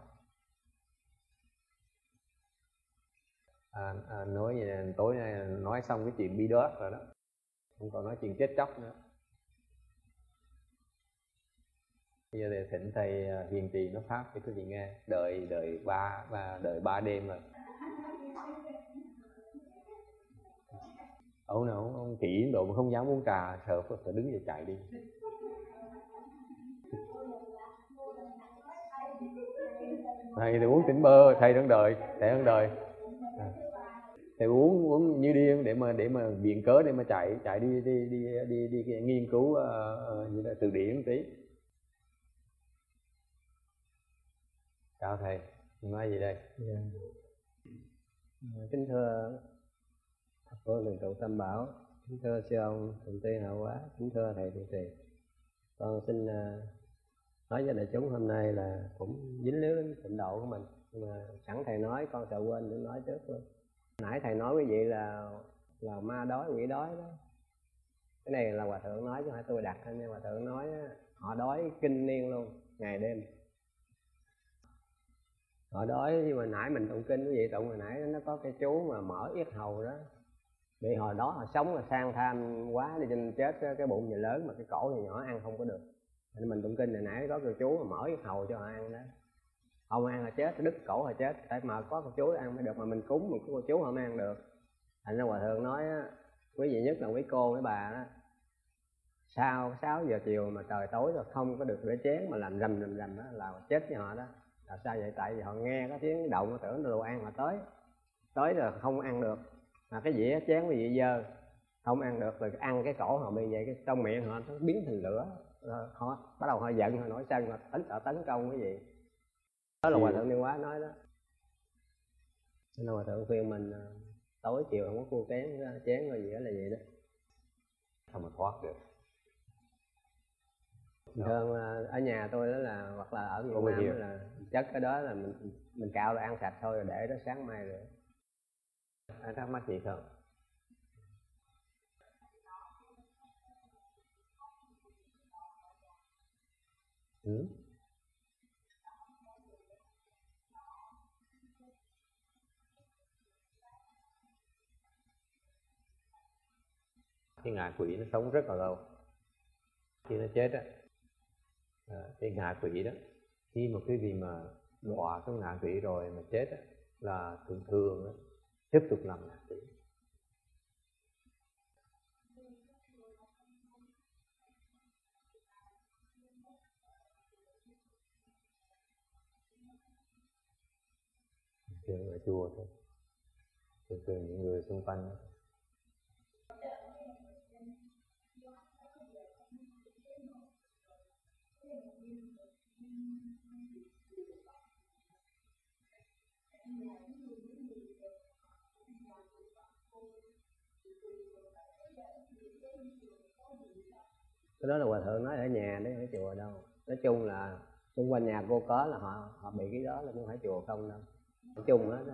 À, à, nói vậy này, tối nay nói xong cái chuyện bi đớt rồi đó, không còn nói chuyện chết chóc nữa. Bây giờ thì thỉnh thầy hiền trì nó pháp cho quý vị nghe, đợi đợi ba và đợi ba đêm rồi. Ông nào ông, ông kỹ độ mà không dám uống trà, sợ Phật phải đứng dậy chạy đi. Thầy thì uống tỉnh bơ, thầy đang đợi, thầy đang đợi. Thầy uống uống như điên để mà để mà viện cớ để mà chạy chạy đi đi đi đi đi, đi nghiên cứu uh, uh, là từ điển một tí. Chào thầy, nói gì đây? Yeah. Kính thưa Phật Thường trụ Tam Bảo, kính thưa sư ông Thượng Tiên Hậu Quá, kính thưa thầy trụ trì. Con xin uh, nói với đại chúng hôm nay là cũng dính líu đến tịnh độ của mình, nhưng mà sẵn thầy nói con sợ quên để nói trước luôn. Nãy thầy nói quý vị là là ma đói quỷ đói đó, cái này là hòa thượng nói chứ không phải tôi đặt, nhưng hòa thượng nói họ đói kinh niên luôn, ngày đêm họ đói. Nhưng mà nãy mình tụng kinh quý vị tụng hồi nãy nó có cái chú mà mở yết hầu đó, vì hồi đó họ sống là sang tham quá đi cho nên chết cái bụng thì lớn mà cái cổ thì nhỏ, ăn không có được. Nên mình tụng kinh hồi nãy có cái chú mà mở yết hầu cho họ ăn đó, không ăn là chết, đứt cổ là chết, tại mà có con chú ăn mới được, mà mình cúng một con chú không ăn được. Thành ra hòa thượng nói á, quý vị nhất là quý cô mấy bà đó, sau sáu giờ chiều mà trời tối rồi không có được rửa chén mà làm rầm rầm rầm đó là chết với họ đó. Là sao vậy? Tại vì họ nghe có tiếng động, họ tưởng đồ ăn họ tới tới rồi không ăn được, mà cái dĩa chén cái dĩa dơ không ăn được, rồi ăn cái cổ họ bị vậy, cái trong miệng họ nó biến thành lửa, rồi họ bắt đầu họ giận, họ nổi sân, họ tấn họ tấn công cái gì đó. Là hòa thượng Niên Quá nói đó. Nên là hòa thượng khuyên mình tối chiều không có cua chén chén rồi gì đó là vậy đó, không mà thoát được. Thường ở nhà tôi đó là, hoặc là ở Việt Nam đó là chất cái đó là mình mình cạo rồi ăn sạch thôi, rồi để đó sáng mai rồi. Ai thắc mắc gì không? Ừ? Cái ngạ quỷ nó sống rất là lâu. Khi nó chết á, à, cái ngạ quỷ đó, khi mà quý vị mà đọa cái ngạ quỷ rồi mà chết á, là thường thường á, tiếp tục làm ngạ quỷ. thường ở chùa thôi, thường thường những người xung quanh. Cái đó là hòa thượng nói ở nhà đấy, ở chùa đâu. Nói chung là xung quanh nhà cô có là họ họ bị cái đó, là không phải chùa không đâu, nói chung hết đó.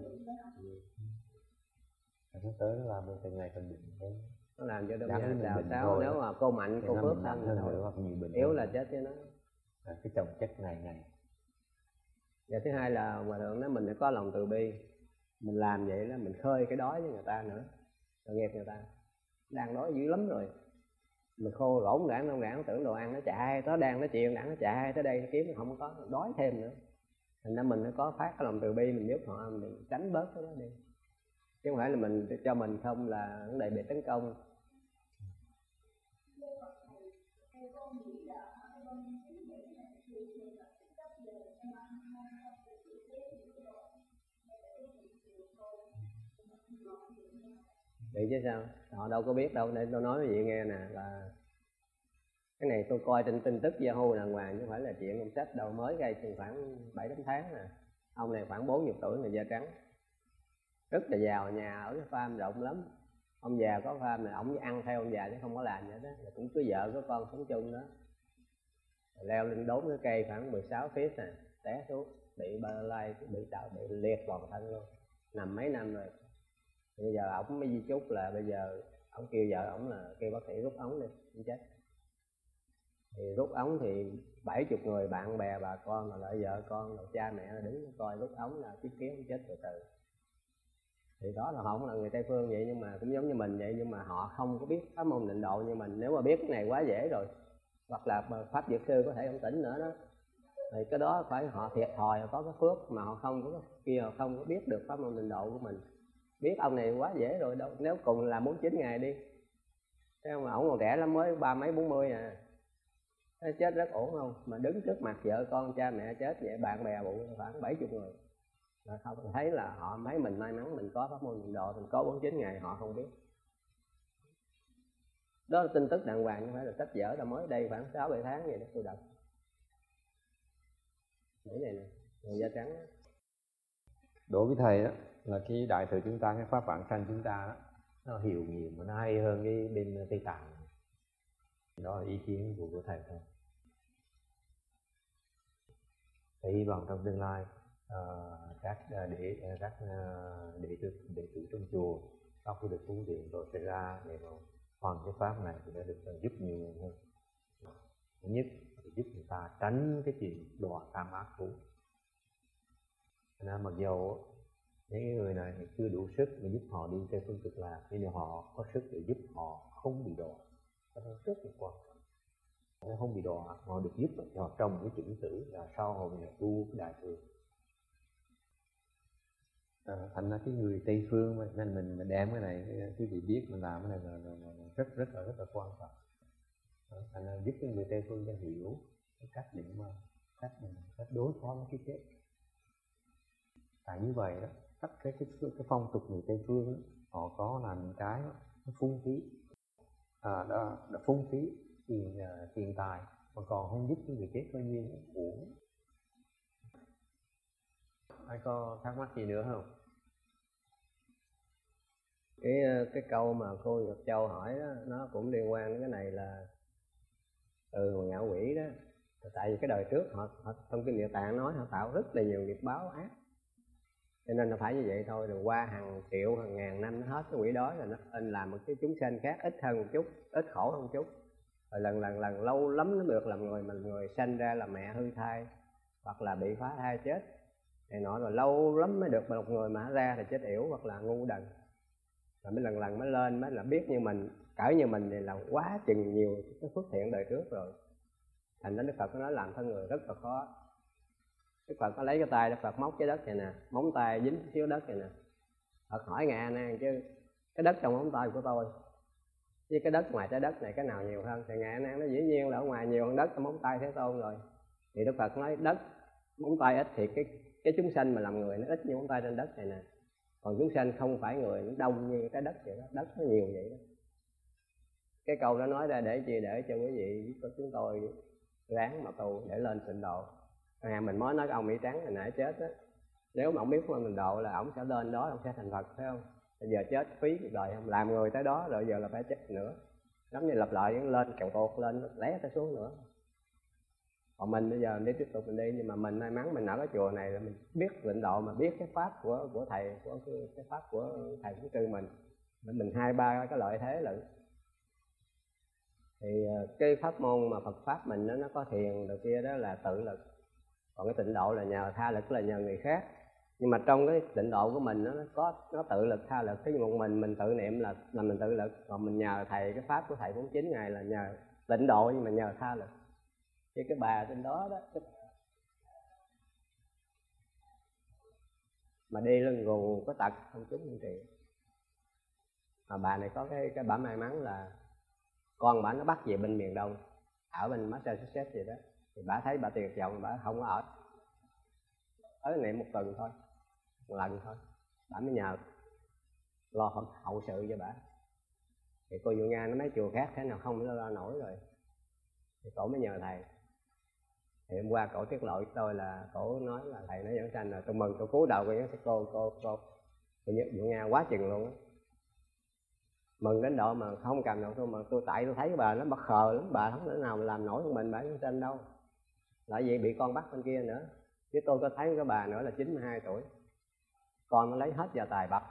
Nó tới nó làm từng ngày từng bệnh đấy, Nó làm cho đông đáng nhà lý xào mình bệnh xáo. rồi Nếu đó. mà cô mạnh Thì cô nó phước bệnh nặng hơn hơn thôi, nữa hoặc nhiều bệnh yếu hơn. là chết với nó. À, cái chồng chất ngày ngày. Và thứ hai là hòa thượng nói mình phải có lòng từ bi, mình làm vậy đó mình khơi cái đói với người ta nữa, tội nghiệp người ta đang đói dữ lắm rồi, mình khô rỗng đảng đông đảng tưởng đồ ăn nó chạy, nó đang nó chuyện đảng nó chạy tới đây nó kiếm, nó không có đói thêm nữa. Thành ra mình nó có phát cái lòng từ bi, mình giúp họ, mình tránh bớt cái đó đi, chứ không phải là mình cho mình không là vấn đề bị tấn công. Vậy chứ sao, họ đâu có biết đâu. Để tôi nói với vị nghe nè, là cái này tôi coi trên tin tức Yahoo đàng hoàng, chứ không phải là chuyện trong sách đâu. Mới gây chừng khoảng bảy tám tháng nè. Ông này khoảng bốn mươi tuổi, người da trắng, rất là giàu, nhà ở cái farm rộng lắm. Ông già có farm này, ông ăn theo ông già chứ không có làm vậy đó, là cũng cứ vợ có con sống chung đó. Leo lên đốn cái cây khoảng mười sáu feet nè, té xuống bị paralyze, bị tạo bị liệt toàn thân luôn, nằm mấy năm rồi. Bây giờ ổng mới di chúc là bây giờ ổng kêu vợ ổng là kêu bác sĩ rút ống đi, không chết. Thì rút ống thì bảy chục người bạn bè bà con rồi lại vợ con rồi cha mẹ là đứng coi rút ống là chứng kiến ông chết từ từ. Thì đó là họ cũng là người Tây phương vậy, nhưng mà cũng giống như mình vậy, nhưng mà họ không có biết pháp môn tịnh độ như mình. Nếu mà biết cái này quá dễ rồi, hoặc là pháp dược sư có thể ông tỉnh nữa đó, thì cái đó phải họ thiệt thòi, có cái phước mà họ không có kia, họ không có biết được pháp môn tịnh độ của mình. Biết ông này quá dễ rồi đâu, nếu cùng là bốn mươi chín ngày đi, thế mà ổng còn trẻ lắm, mới ba mấy bốn mươi à, thế chết rất ổn không? Mà đứng trước mặt vợ con cha mẹ chết vậy, bạn bè bụ khoảng bảy chục người, là không thấy là họ thấy mình may mắn mình có pháp môn tịnh độ, mình có bốn mươi chín ngày họ không biết. Đó là tin tức đàng hoàng, không phải là sách vở đâu, mới đây khoảng sáu bảy tháng vậy đó tôi đọc. Để này nè, người da trắng đó. Đối với thầy đó là cái đại thừa chúng ta, cái pháp vãng sanh chúng ta đó, nó hiệu nhiều mà nó hay hơn cái bên Tây Tạng. Đó là ý kiến của, của thầy thôi. Thầy hy vọng trong tương lai uh, các đệ các uh, đệ tử đệ tử trong chùa sau khi được huấn luyện rồi sẽ ra để mà hoàn cái pháp này thì đã được uh, giúp nhiều người hơn. Thứ nhất là giúp người ta tránh cái chuyện đọa tam ác thú. Nên mặc dù những người này chưa đủ sức để giúp họ đi theo phương cực lạc, nhưng mà họ có sức để giúp họ không bị đọa. Đó rất là quan trọng. Nó không bị đọa, họ được giúp họ trong cái chữ tử là sau họ nhập tu đại thừa. À, thành ra cái người Tây phương mà, nên mình, mình đem cái này, quý vị biết mình làm cái này là, là, là, là rất rất là rất là quan trọng. Thành ra giúp cái người Tây phương cho hiểu cái cách để mà cách mình cách đối phó với cái chết. Tại như vậy đó, tất cái, cái, cái phong tục người Tây phương đó, họ có làm những cái đó, nó phung phí, à, đó, đó phung phí tiền, uh, tiền tài mà còn không giúp cái người chết bao nhiêu uổng. Ai có thắc mắc gì nữa không? Cái cái câu mà cô Ngọc Châu hỏi đó, nó cũng liên quan đến cái này, là từ mà ngạ quỷ đó. Tại vì cái đời trước họ, họ trong kinh Địa Tạng nói họ tạo rất là nhiều nghiệp báo ác, cho nên nó phải như vậy thôi. Rồi qua hàng triệu hàng ngàn năm nó hết cái quỷ đói rồi, nó nên làm một cái chúng sanh khác ít hơn một chút, ít khổ hơn một chút, rồi lần lần lần lâu lắm nó được làm người, mà người sanh ra là mẹ hư thai hoặc là bị phá thai chết này nọ, rồi lâu lắm mới được một người mà ra thì chết yểu hoặc là ngu đần, rồi mới lần lần mới lên, mới là biết như mình, cỡ như mình thì là quá chừng nhiều cái phước thiện đời trước rồi. Thành đến Đức Phật nó làm thân người rất là khó. Đức Phật có lấy cái tay Đức Phật móc cái đất này nè, móng tay dính xíu đất này nè. Phật hỏi Ngài A Nan chứ cái đất trong móng tay của tôi với cái đất ngoài trái đất này cái nào nhiều hơn? Thì Ngài A Nan nó dĩ nhiên là ở ngoài nhiều hơn đất trong móng tay Thế Tôn rồi. Thì Đức Phật nói đất móng tay ít thì cái cái chúng sanh mà làm người nó ít như ngón tay trên đất này nè, còn chúng sanh không phải người, nó đông như cái đất vậy đó, đất nó nhiều vậy đó. Cái câu đó nói ra để chi? Để cho quý vị với chúng tôi ráng mà tu để lên tịnh độ. À, mình mới nói cái ông Mỹ Trắng hồi nãy chết á, nếu mà ông biết lên tịnh độ là ông sẽ lên đó, ông sẽ thành Phật, phải không? Bây giờ chết phí cuộc đời không, làm người tới đó rồi giờ là phải chết nữa, giống như lặp lại lên kẹo cột lên lé tới xuống nữa. Còn mình bây giờ mình đi tiếp tục mình đi, nhưng mà mình may mắn mình ở cái chùa này là mình biết tịnh độ, mà biết cái pháp của của thầy, của cái pháp của thầy cũng sư mình, mình hai ba cái lợi thế lận. Thì cái pháp môn mà Phật pháp mình đó, nó có thiền đầu kia đó là tự lực, còn cái tịnh độ là nhờ tha lực, là nhờ người khác. Nhưng mà trong cái tịnh độ của mình nó có nó tự lực tha lực. Cái một mình mình tự niệm là là mình tự lực, còn mình nhờ thầy, cái pháp của thầy bốn mươi chín ngày là nhờ tịnh độ nhưng mà nhờ tha lực. Thì cái bà trên đó đó cái... mà đi lưng gù có tật không trúng không trị. Mà bà này có cái cái bả may mắn là con bả nó bắt về bên miền Đông, ở bên Massachusetts gì đó, thì bả thấy bà tuyệt vọng, bả không có ở ở này một tuần thôi, một lần thôi, bả mới nhờ lo hậu, hậu sự cho bả. Thì cô Dụ Nga nó mấy chùa khác thế nào không lo, lo nổi rồi, thì cổ mới nhờ thầy. Thì hôm qua cổ tiết lộ với tôi là cổ nói là thầy nói giảng sanh rồi, tôi mừng, tôi cứu đầu cô cô cô cô cô Dụ Nga quá chừng luôn á, mừng đến độ mà không cầm được tôi, mà tôi tại tôi thấy bà nó bất khờ lắm, bà không thể nào làm nổi con mình bà giảng sanh đâu, lại vậy bị con bắt bên kia nữa. Chứ tôi có thấy cái bà nữa là chín mươi hai tuổi, con nó lấy hết gia tài bạc,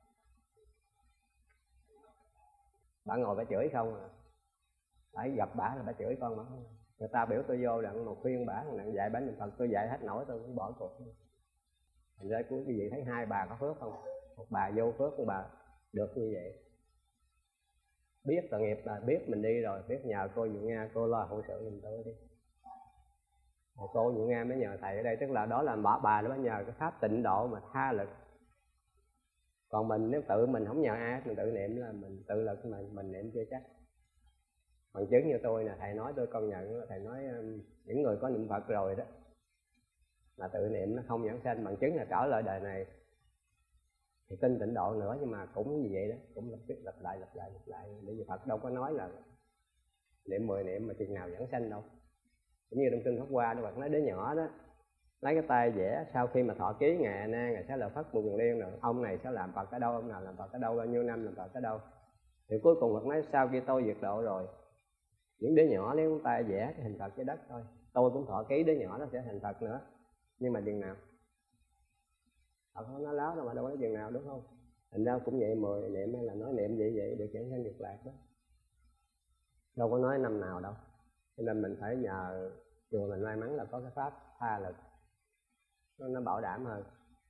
bà ngồi bà chửi không à, phải gặp bà là bà chửi con mà. Người ta biểu tôi vô đặng một khuyên bả, đặng dạy bánh niệm Phật, tôi dạy hết nổi tôi cũng bỏ cuộc. Thành ra quý vị thấy hai bà có phước không? Một bà vô phước, một bà được như vậy. Biết tội nghiệp là biết mình đi rồi, biết nhờ cô Dụ Nga, cô lo hậu sự mình tôi đi. Rồi cô Dụ Nga mới nhờ thầy ở đây, tức là đó là bà, bà đó nhờ cái pháp tịnh độ mà tha lực. Còn mình nếu tự mình không nhờ ai, mình tự niệm là mình tự lực, mà mình niệm chưa chắc. Bằng chứng như tôi nè, thầy nói tôi công nhận là thầy nói những người có niệm Phật rồi đó là tự niệm nó không giảng sanh, bằng chứng là trở lại đời này thì tin tịnh độ nữa, nhưng mà cũng như vậy đó, cũng lặp lại lặp lại lặp lại lặp lại. Bởi vì Phật đâu có nói là niệm mười niệm mà chừng nào giảng sanh đâu. Cũng như trong kinh Pháp Hoa Đức Phật nói đứa nhỏ đó lấy cái tay vẽ, sau khi mà thọ ký ngày Na, ngày Xá Lợi Phất, Mười Quyền Liên rồi, ông này sẽ làm Phật ở đâu, ông nào làm Phật ở đâu, bao nhiêu năm làm Phật ở đâu. Thì cuối cùng Phật nói sau khi tôi diệt độ rồi, những đứa nhỏ lấy tay vẽ cái hình Phật trên đất thôi, tôi cũng thọ ký đứa nhỏ nó sẽ thành Phật nữa. Nhưng mà chừng nào? Phật không nói láo đâu mà đâu có chừng nào, đúng không? Thành ra cũng vậy, mười niệm hay là nói niệm vậy vậy được giảng sanh Cực Lạc đó, đâu có nói năm nào đâu. Cho nên mình phải nhờ chùa mình may mắn là có cái pháp tha lực, nó, nó bảo đảm hơn.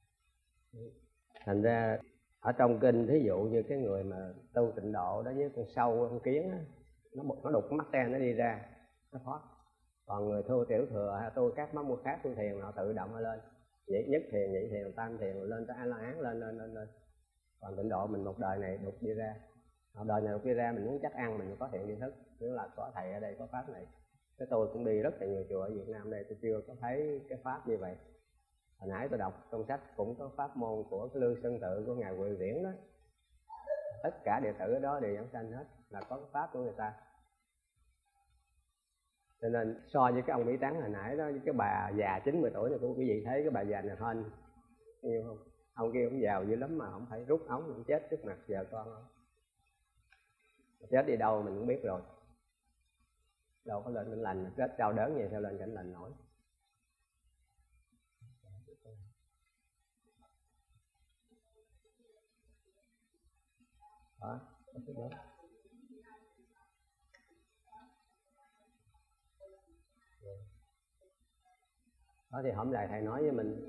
Thành ra ở trong kinh thí dụ như cái người mà tu tịnh độ đó với con sâu con kiến á, nó nó đục cái mắt ten nó đi ra nó thoát. Còn người thu tiểu thừa hay tu các pháp môn khác tu thiền họ tự động lên, vậy nhất thiền nhị thiền tam thiền lên tới A La Hán, lên lên lên lên. Còn tịnh độ mình một đời này đục đi ra, một đời này đục đi ra, mình muốn chắc ăn mình có thiện tri thức, tức là có thầy ở đây có pháp này. Cái tôi cũng đi rất là nhiều chùa ở Việt Nam đây, tôi chưa có thấy cái pháp như vậy. Hồi nãy tôi đọc trong sách cũng có pháp môn của cái Lương Sơn Tự của ngài Huệ Viễn đó, tất cả đệ tử ở đó đều giảng sanh hết, là có cái pháp của người ta. Cho nên so với cái ông Mỹ Trắng hồi nãy đó, với cái bà già chín mươi tuổi này, cũng quý vị thấy cái bà già này hên nhiều không? Ông kia cũng giàu dữ lắm mà không phải rút ống, cũng chết trước mặt vợ con không. Chết đi đâu mình cũng biết rồi, đâu có lên cảnh lành, chết đau đớn gì sao lên cảnh lành nổi. Đó, đó. Đó thì hôm nay thầy nói với mình,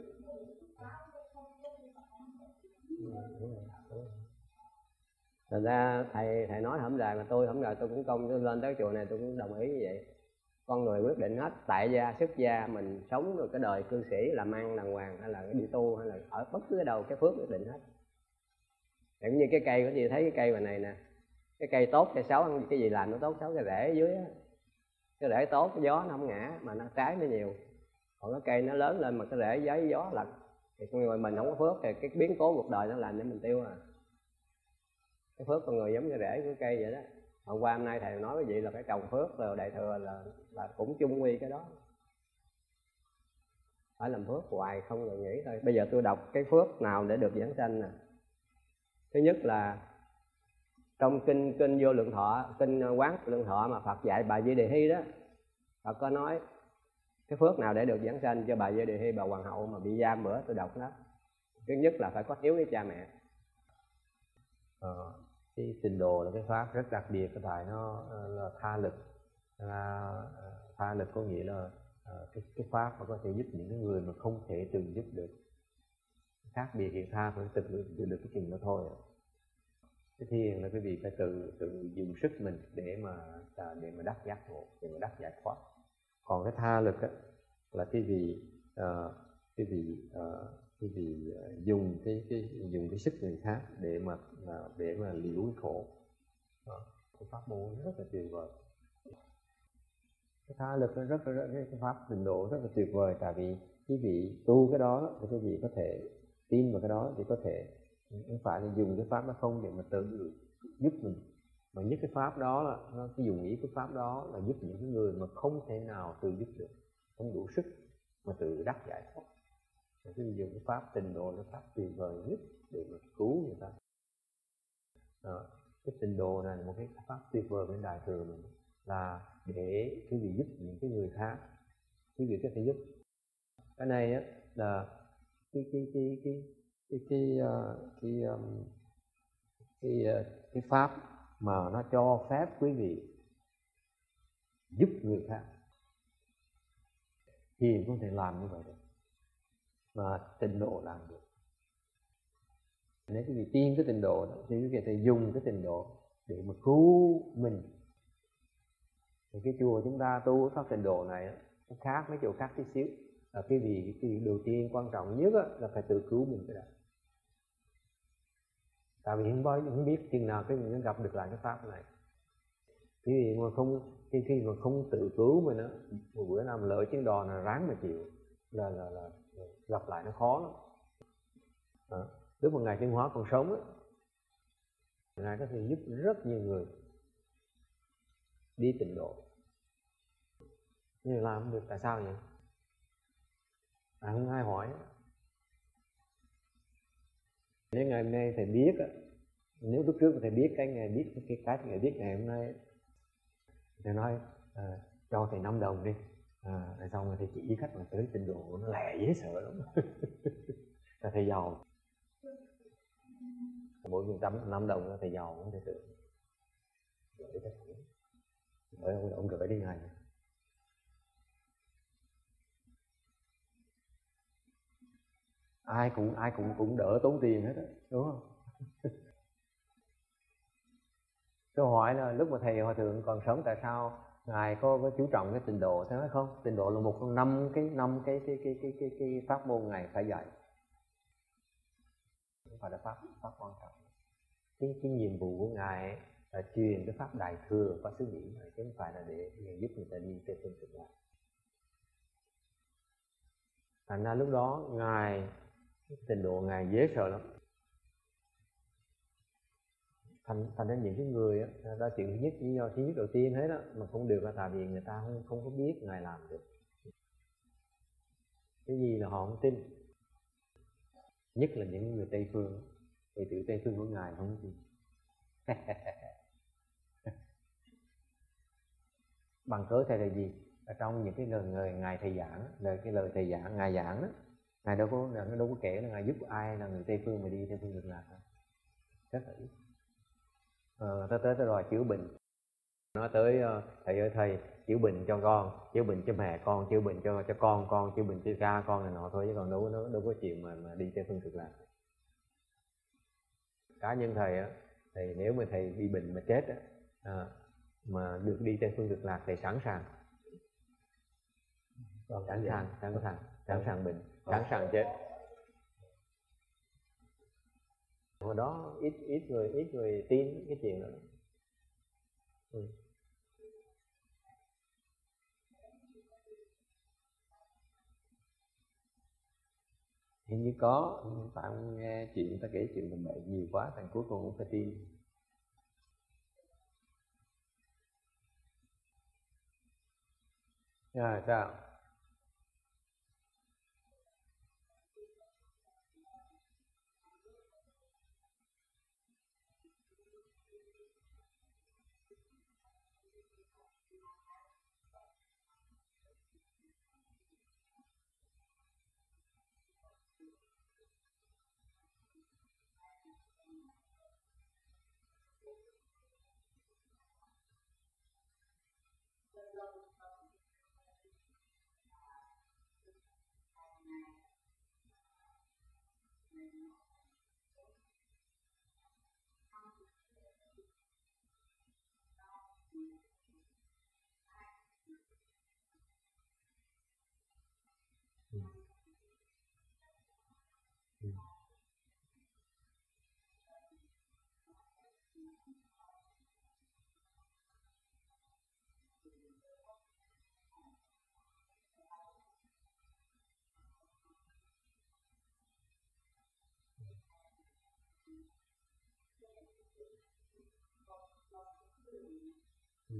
thành ra thầy thầy nói hổng dài mà tôi hổng dài tôi cũng công, tôi lên tới chùa này tôi cũng đồng ý như vậy. Con người quyết định hết, tại gia xuất gia mình sống rồi cái đời cư sĩ làm ăn đàng hoàng, hay là đi tu, hay là ở bất cứ đâu, cái phước quyết định hết. Cũng như cái cây, có gì thấy cái cây mà này nè, cái cây tốt cây xấu, cái gì làm nó tốt xấu, cái rễ ở dưới á, cái rễ tốt, cái gió nó không ngã mà nó trái nó nhiều. Còn cái cây nó lớn lên mà cái rễ giấy gió lật Thì con người mình không có phước thì cái biến cố cuộc đời nó làm cho mình tiêu à. Cái phước con người giống như rễ của cây vậy đó. Hôm qua hôm nay thầy nói với vị là phải trồng phước rồi đại thừa là là cũng chung quy cái đó. Phải làm phước hoài không ngừng nghỉ thôi. Bây giờ tôi đọc cái phước nào để được giảng sanh nè. Thứ nhất là trong kinh kinh vô lượng thọ, kinh quán vô lượng thọ mà Phật dạy bà Di Đề Hy đó, Phật có nói cái phước nào để được giảng sanh cho bà Di Đề Hy, bà hoàng hậu mà bị giam bữa tôi đọc đó. Thứ nhất là phải có hiếu với cha mẹ. Ờ, cái tịnh độ là cái pháp rất đặc biệt của thầy, nó là tha lực. Là tha lực có nghĩa là cái cái pháp mà có thể giúp những cái người mà không thể tự giúp được. Khác biệt hiện tha phải tự được được cái chừng đó thôi. Cái thiền là quý vị phải tự tự dùng sức mình để mà để mà đắc giác ngộ, để mà đắc giải thoát. Còn cái tha lực á, là cái vị uh, cái vị uh, cái vị uh, dùng cái cái dùng cái sức người khác để mà uh, để mà liễu cái khổ. Đó. Cái pháp môn rất là tuyệt vời. Cái tha lực nó rất là cái pháp tịnh độ rất là tuyệt vời, tại vì cái vị tu cái đó thì cái vị có thể tin vào cái đó thì có thể không phải là dùng cái pháp đó không để mà tự giúp mình, mà nhất cái pháp đó là nó cái dùng ý cái pháp đó là giúp những người mà không thể nào tự giúp được, không đủ sức mà tự đắc giải thoát. Cái dùng cái pháp tịnh độ là pháp tuyệt vời nhất để mà cứu người ta. Đó. Cái tịnh độ này là một cái pháp tuyệt vời bên đại thừa mình, là để quý vị giúp những cái người khác, quý vị có thể giúp. Cái này á là cái cái cái cái cái cái cái cái, cái, cái, cái pháp mà nó cho phép quý vị giúp người khác, thì có thể làm như vậy được, mà tịnh độ làm được. Nếu quý vị tin cái tịnh độ đó, thì quý vị phải dùng cái tịnh độ để mà cứu mình. Thì cái chùa chúng ta tu pháp tịnh độ này nó khác mấy chỗ khác tí xíu, là cái gì cái việc đầu tiên quan trọng nhất là phải tự cứu mình cái đó. Tại vì không bao giờ không biết chừng nào cái mình gặp được lại cái pháp này. Cái gì mà không khi khi mà không tự cứu mình á, một bữa nào lỡ chuyến đò là ráng mà chịu, là là là gặp lại nó khó lắm. Đó. Lúc mà ngài Chân Hóa còn sống á, ngài có thể giúp rất nhiều người đi tịnh độ. Nhưng mà làm không được, tại sao vậy? À, không ai hỏi. Nếu ngày hôm nay thầy biết á, nếu lúc trước thầy biết cái ngày biết cái cái thầy biết ngày hôm nay, thầy nói à, cho thầy năm đồng đi, à, rồi xong rồi thầy chỉ cách mà tới tịnh độ, nó lẹ dễ sợ lắm. Là thầy giàu, mỗi người tấm năm đồng là thầy giàu không thể tưởng. Gửi cho thầy, gửi ông, ông gửi đi ngày. Ai cũng ai cũng cũng đỡ tốn tiền hết á, đúng không? Câu hỏi là lúc mà thầy Hòa Thượng còn sống, tại sao ngài có, có chú trọng cái tịnh độ? Thế nói không, tịnh độ là một trong năm cái năm cái cái cái cái cái cái pháp môn ngài phải dạy, không phải là pháp pháp quan trọng. Cái cái nhiệm vụ của ngài là truyền cái pháp đại thừa qua xứ Mỹ này, chứ không phải là để giúp người ta đi trên phương tiện. Thành ra lúc đó ngài tịnh độ ngài dễ sợ lắm. Thành thành ra những cái người á, ra chuyện thứ nhất, lý do thứ nhất đầu tiên hết á mà không được là tại vì người ta không không có biết ngài làm được. Cái gì là họ không tin. Nhất là những người Tây phương, thì tự Tây phương của ngài không tin. Bằng cớ thầy là gì? Ở trong những cái lời, lời ngài thầy giảng, lời cái lời thầy giảng ngài giảng đó, ngài đâu có nó đâu có kể là ngài giúp ai là người Tây phương mà đi theo phương ngược lại đâu. Rất là ít. Ờ, tới tới tới rồi chữa bệnh, nói tới thầy ơi thầy chữa bệnh cho con, chữa bệnh cho mẹ con, chữa bệnh cho cho con con, chữa bệnh cho cha con này nọ thôi, chứ còn đâu có đâu có chuyện mà mà đi theo phương ngược lại. Cá nhân thầy á, thì nếu mà thầy bị bệnh mà chết á, à, mà được đi trên phương ngược lạc, thầy sẵn sàng, sẵn sàng, sẵn sàng, sẵn sàng bệnh, sẵn sàng chết. Hồi đó ít ít người ít người tin cái chuyện đó. Ừ. Hình như có, tại ông nghe chuyện người ta kể chuyện tầm bậy nhiều quá, thành cuối cùng cũng phải tin. Rồi sao? Ừ. Ừ. Ừ.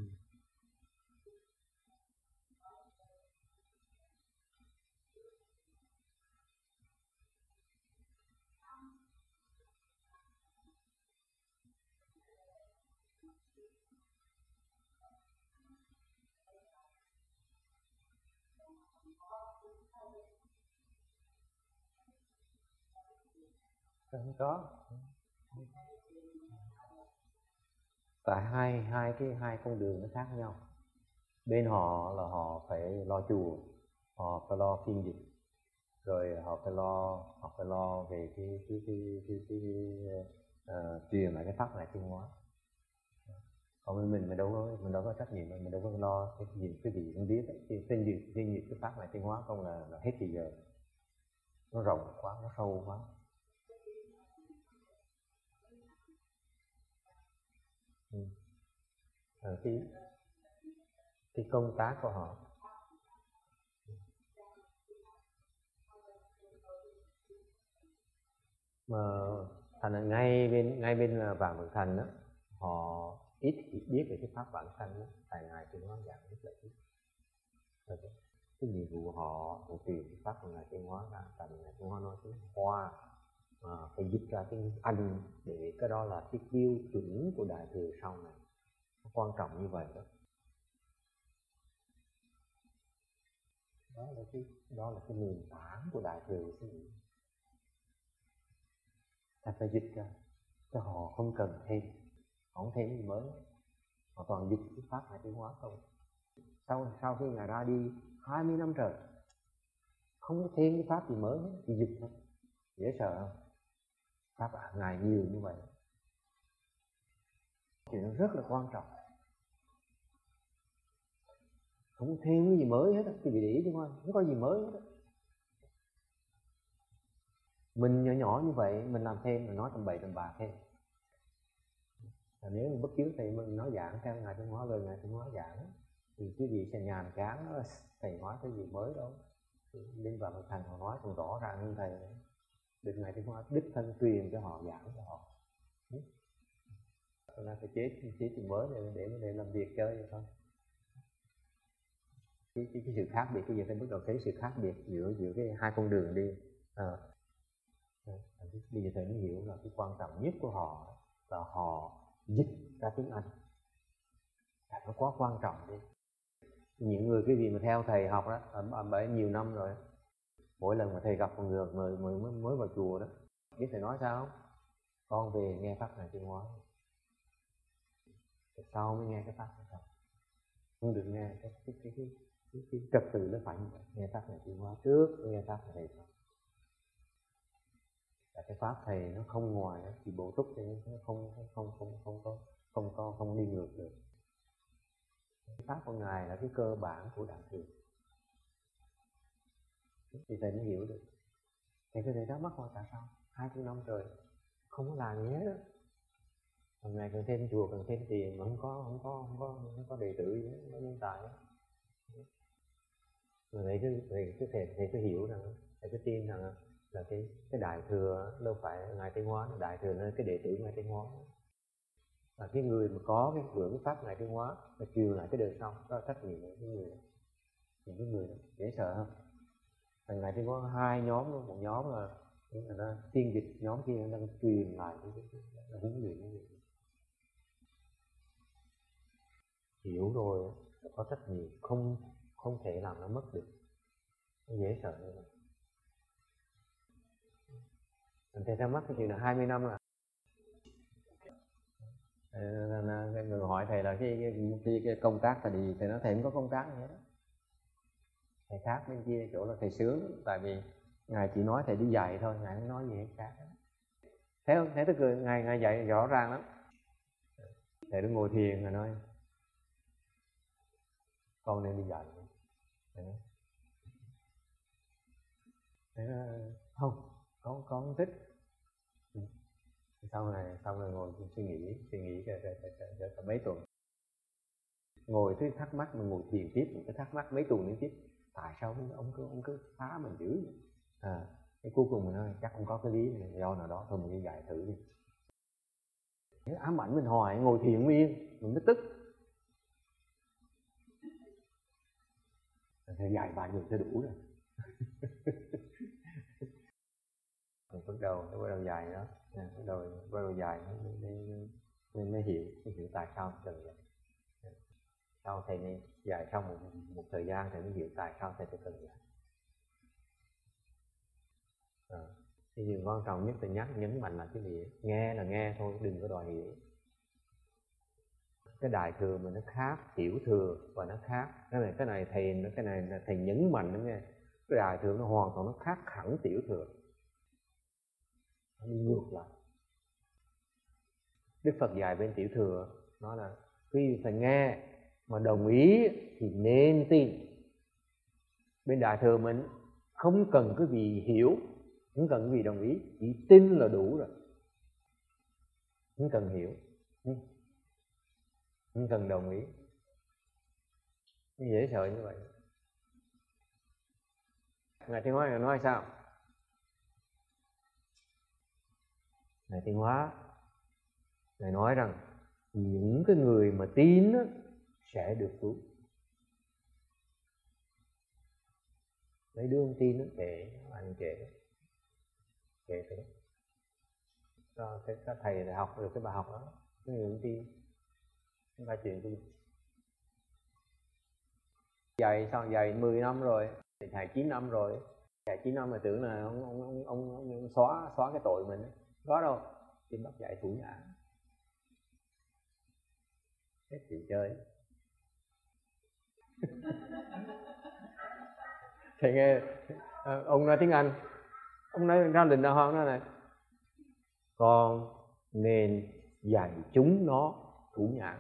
Không có. Tại hai hai cái hai con đường nó khác nhau. Bên họ là họ phải lo chùa, họ phải lo phiên dịch, rồi họ phải lo họ phải lo về cái cái cái cái, cái, cái uh, truyền lại cái pháp này tiếng Hóa. Còn bên mình mình đâu có mình đâu có trách nhiệm, mình đâu có lo cái gì cái gì cũng biết ấy. Trên gì trên gì cái pháp này tiếng Hóa không là, là hết thì giờ nó rộng quá, nó sâu quá. Ừ. À, cái cái công tác của họ. Mà thành là ngay bên ngay bên là Vạn Vật Thành đó, họ ít biết về cái pháp vãng sanh đó, tại ngài Tuyên Hóa giảng rất là ít. Cái nhiệm vụ họ là truyền cái pháp của ngài Tuyên Hóa ra, tại vì ngài Tuyên Hóa nói tiếng Hoa, à, phải dịch ra tiếng Anh, để cái đó là cái tiêu chuẩn của đại thừa sau này, nó quan trọng như vậy đó. Đó là cái đó là cái nền tảng của đại thừa cái gì. Ta phải dịch ra, cho họ không cần thêm, không thêm gì mới, họ toàn dịch cái pháp ngài Tuyên Hóa thôi. Sau sau khi ngài ra đi hai mươi năm trời, không có thêm cái pháp gì mới hết, chỉ dịch thôi. Dễ sợ không? Pháp ngài nhiều như vậy, chuyện nó rất là quan trọng, không thêm cái gì mới hết. Quý vị để ý chứ không, không có gì mới hết. Mình nhỏ nhỏ như vậy mình làm thêm, mình nói tầm bậy tầm bạ thêm. Nếu mình bất cứ thầy mình nói giảng theo ngài Tuyên Hóa, lời ngài Tuyên Hóa giảng, thì quý vị sẽ nhàm chán đó, thầy nói cái gì mới đâu. Bên Vạn Vật Thành họ nói còn rõ ràng hơn thầy, được ngài Tuyên Hóa đích thân truyền cho họ, giảng cho họ. Cho nên phải chế chế chuyện mới để để để làm việc chơi vậy thôi. Cái, cái, cái sự khác biệt, cái gì phải bắt đầu thấy sự khác biệt giữa giữa cái hai con đường đi. À, bây giờ thầy mới hiểu là cái quan trọng nhất của họ là họ dịch ra tiếng Anh. Nó quá quan trọng đi. Những người cái gì mà theo thầy học đó ở bấy nhiều năm rồi, mỗi lần mà thầy gặp một người mới mới mới vào chùa đó, biết thầy nói sao không? Con về nghe pháp này Tuyên Hóa, sau mới nghe cái pháp này, không được nghe cái cái cái cái cái, cái trật tự nó phải như vậy. Nghe pháp này Tuyên Hóa trước, nghe pháp này thầy pháp. Cái pháp thầy nó không ngoài thì bộ túc thì nó không không không không không có không có không đi ngược được. Cái pháp của ngài là cái cơ bản của đại thừa, thì thầy mới hiểu được. Thầy có thể thắc mắc là tại sao hai mươi năm rồi không có làm gì hết á, hôm nay cần thêm chùa, cần thêm tiền mà không có không có không có không có đệ tử gì hết, nó nhân tài á. Rồi thầy cứ thầy cứ thầy thầy cứ hiểu rằng, thầy cứ tin rằng là cái cái đại thừa đâu phải ngài Tiến Hóa, đại thừa là cái đệ tử ngài Tiến Hóa, là cái người mà có cái vững pháp ngài Tiến Hóa và truyền lại cái đời sau, đó là trách nhiệm của cái người, những cái người đó dễ sợ không? Thằng ngài Tiến Hóa hai nhóm, một nhóm là là nó tiên dịch, nhóm kia nó đang truyền lại cái cái huấn luyện cái gì hiểu rồi có trách nhiệm, không không thể làm nó mất được, nó dễ sợ như vậy. Thầy ra mắt cái chuyện là hai mươi năm là người hỏi thầy là cái, cái, cái, cái công tác là gì, thầy nói thầy không có công tác gì hết. Thầy khác bên kia chỗ là thầy sướng, tại vì ngài chỉ nói thầy đi dạy thôi, ngài không nói gì hết khác. Thấy không? Thấy tức cười, ngài ngài dạy rõ ràng lắm. Thầy đứng ngồi thiền ngài nói con nên đi dạy. Thầy nói, thầy nói không, con con không thích. Sau này sau này ngồi suy nghĩ suy nghĩ cả, cả, cả, cả, cả, cả mấy tuần, ngồi cứ thắc mắc, mà ngồi thiền tiếp mình cứ thắc mắc mấy tuần liên tiếp, tại sao ông cứ ông cứ phá mình dữ vậy? À, cái cuối cùng mình nói chắc không có cái lý này, do nào đó thôi mình đi dạy thử đi. Nếu ám ảnh mình hoài, ngồi thiền yên mình mới tức. Thầy dạy vài người cho đủ rồi. Mình bắt đầu nó bắt đầu dài đó, bắt đầu bắt đầu dài mới mới, mới, mới hiểu mới hiểu tại sao cần vậy. Sau thầy này dài sau một một thời gian thầy mới hiểu tại sao thầy phải cần vậy. À, cái điều quan trọng nhất là nhắc nhấn mạnh là cái gì, nghe là nghe thôi, đừng có đòi hiểu. Cái đại thừa mình nó khác tiểu thừa và nó khác. Cái này cái này thầy cái này là thầy nhấn mạnh đó nghe. Cái đại thừa nó hoàn toàn nó khác hẳn tiểu thừa. Nó đi ngược lại. Đức Phật dạy bên tiểu thừa nói là khi phải nghe mà đồng ý thì nên tin. Bên đại thừa mình không cần cái gì hiểu, không cần cái gì đồng ý, chỉ tin là đủ rồi, không cần hiểu, không cần đồng ý. Dễ sợ như vậy. Ngài Tiến Hóa nói sao? Ngài Tiến Hóa Ngài nói rằng những cái người mà tin sẽ được cứu. Mấy đứa không tin kệ, anh kệ kệ thế. Cho cái, cái thầy đại học được cái bài học đó, cái người không tin không phải chuyện gì. Dạy sao dạy mười năm rồi, thầy chín năm rồi, thầy chín năm mà tưởng là ông ông ông, ông, ông xóa xóa cái tội mình, có đâu, thì bắt dạy thủ nhã. Hết chuyện chơi. Thầy nghe ông nói tiếng Anh, ông nói ra Lình Đà Hoàng nói này, con nên dạy chúng nó thủ nhã.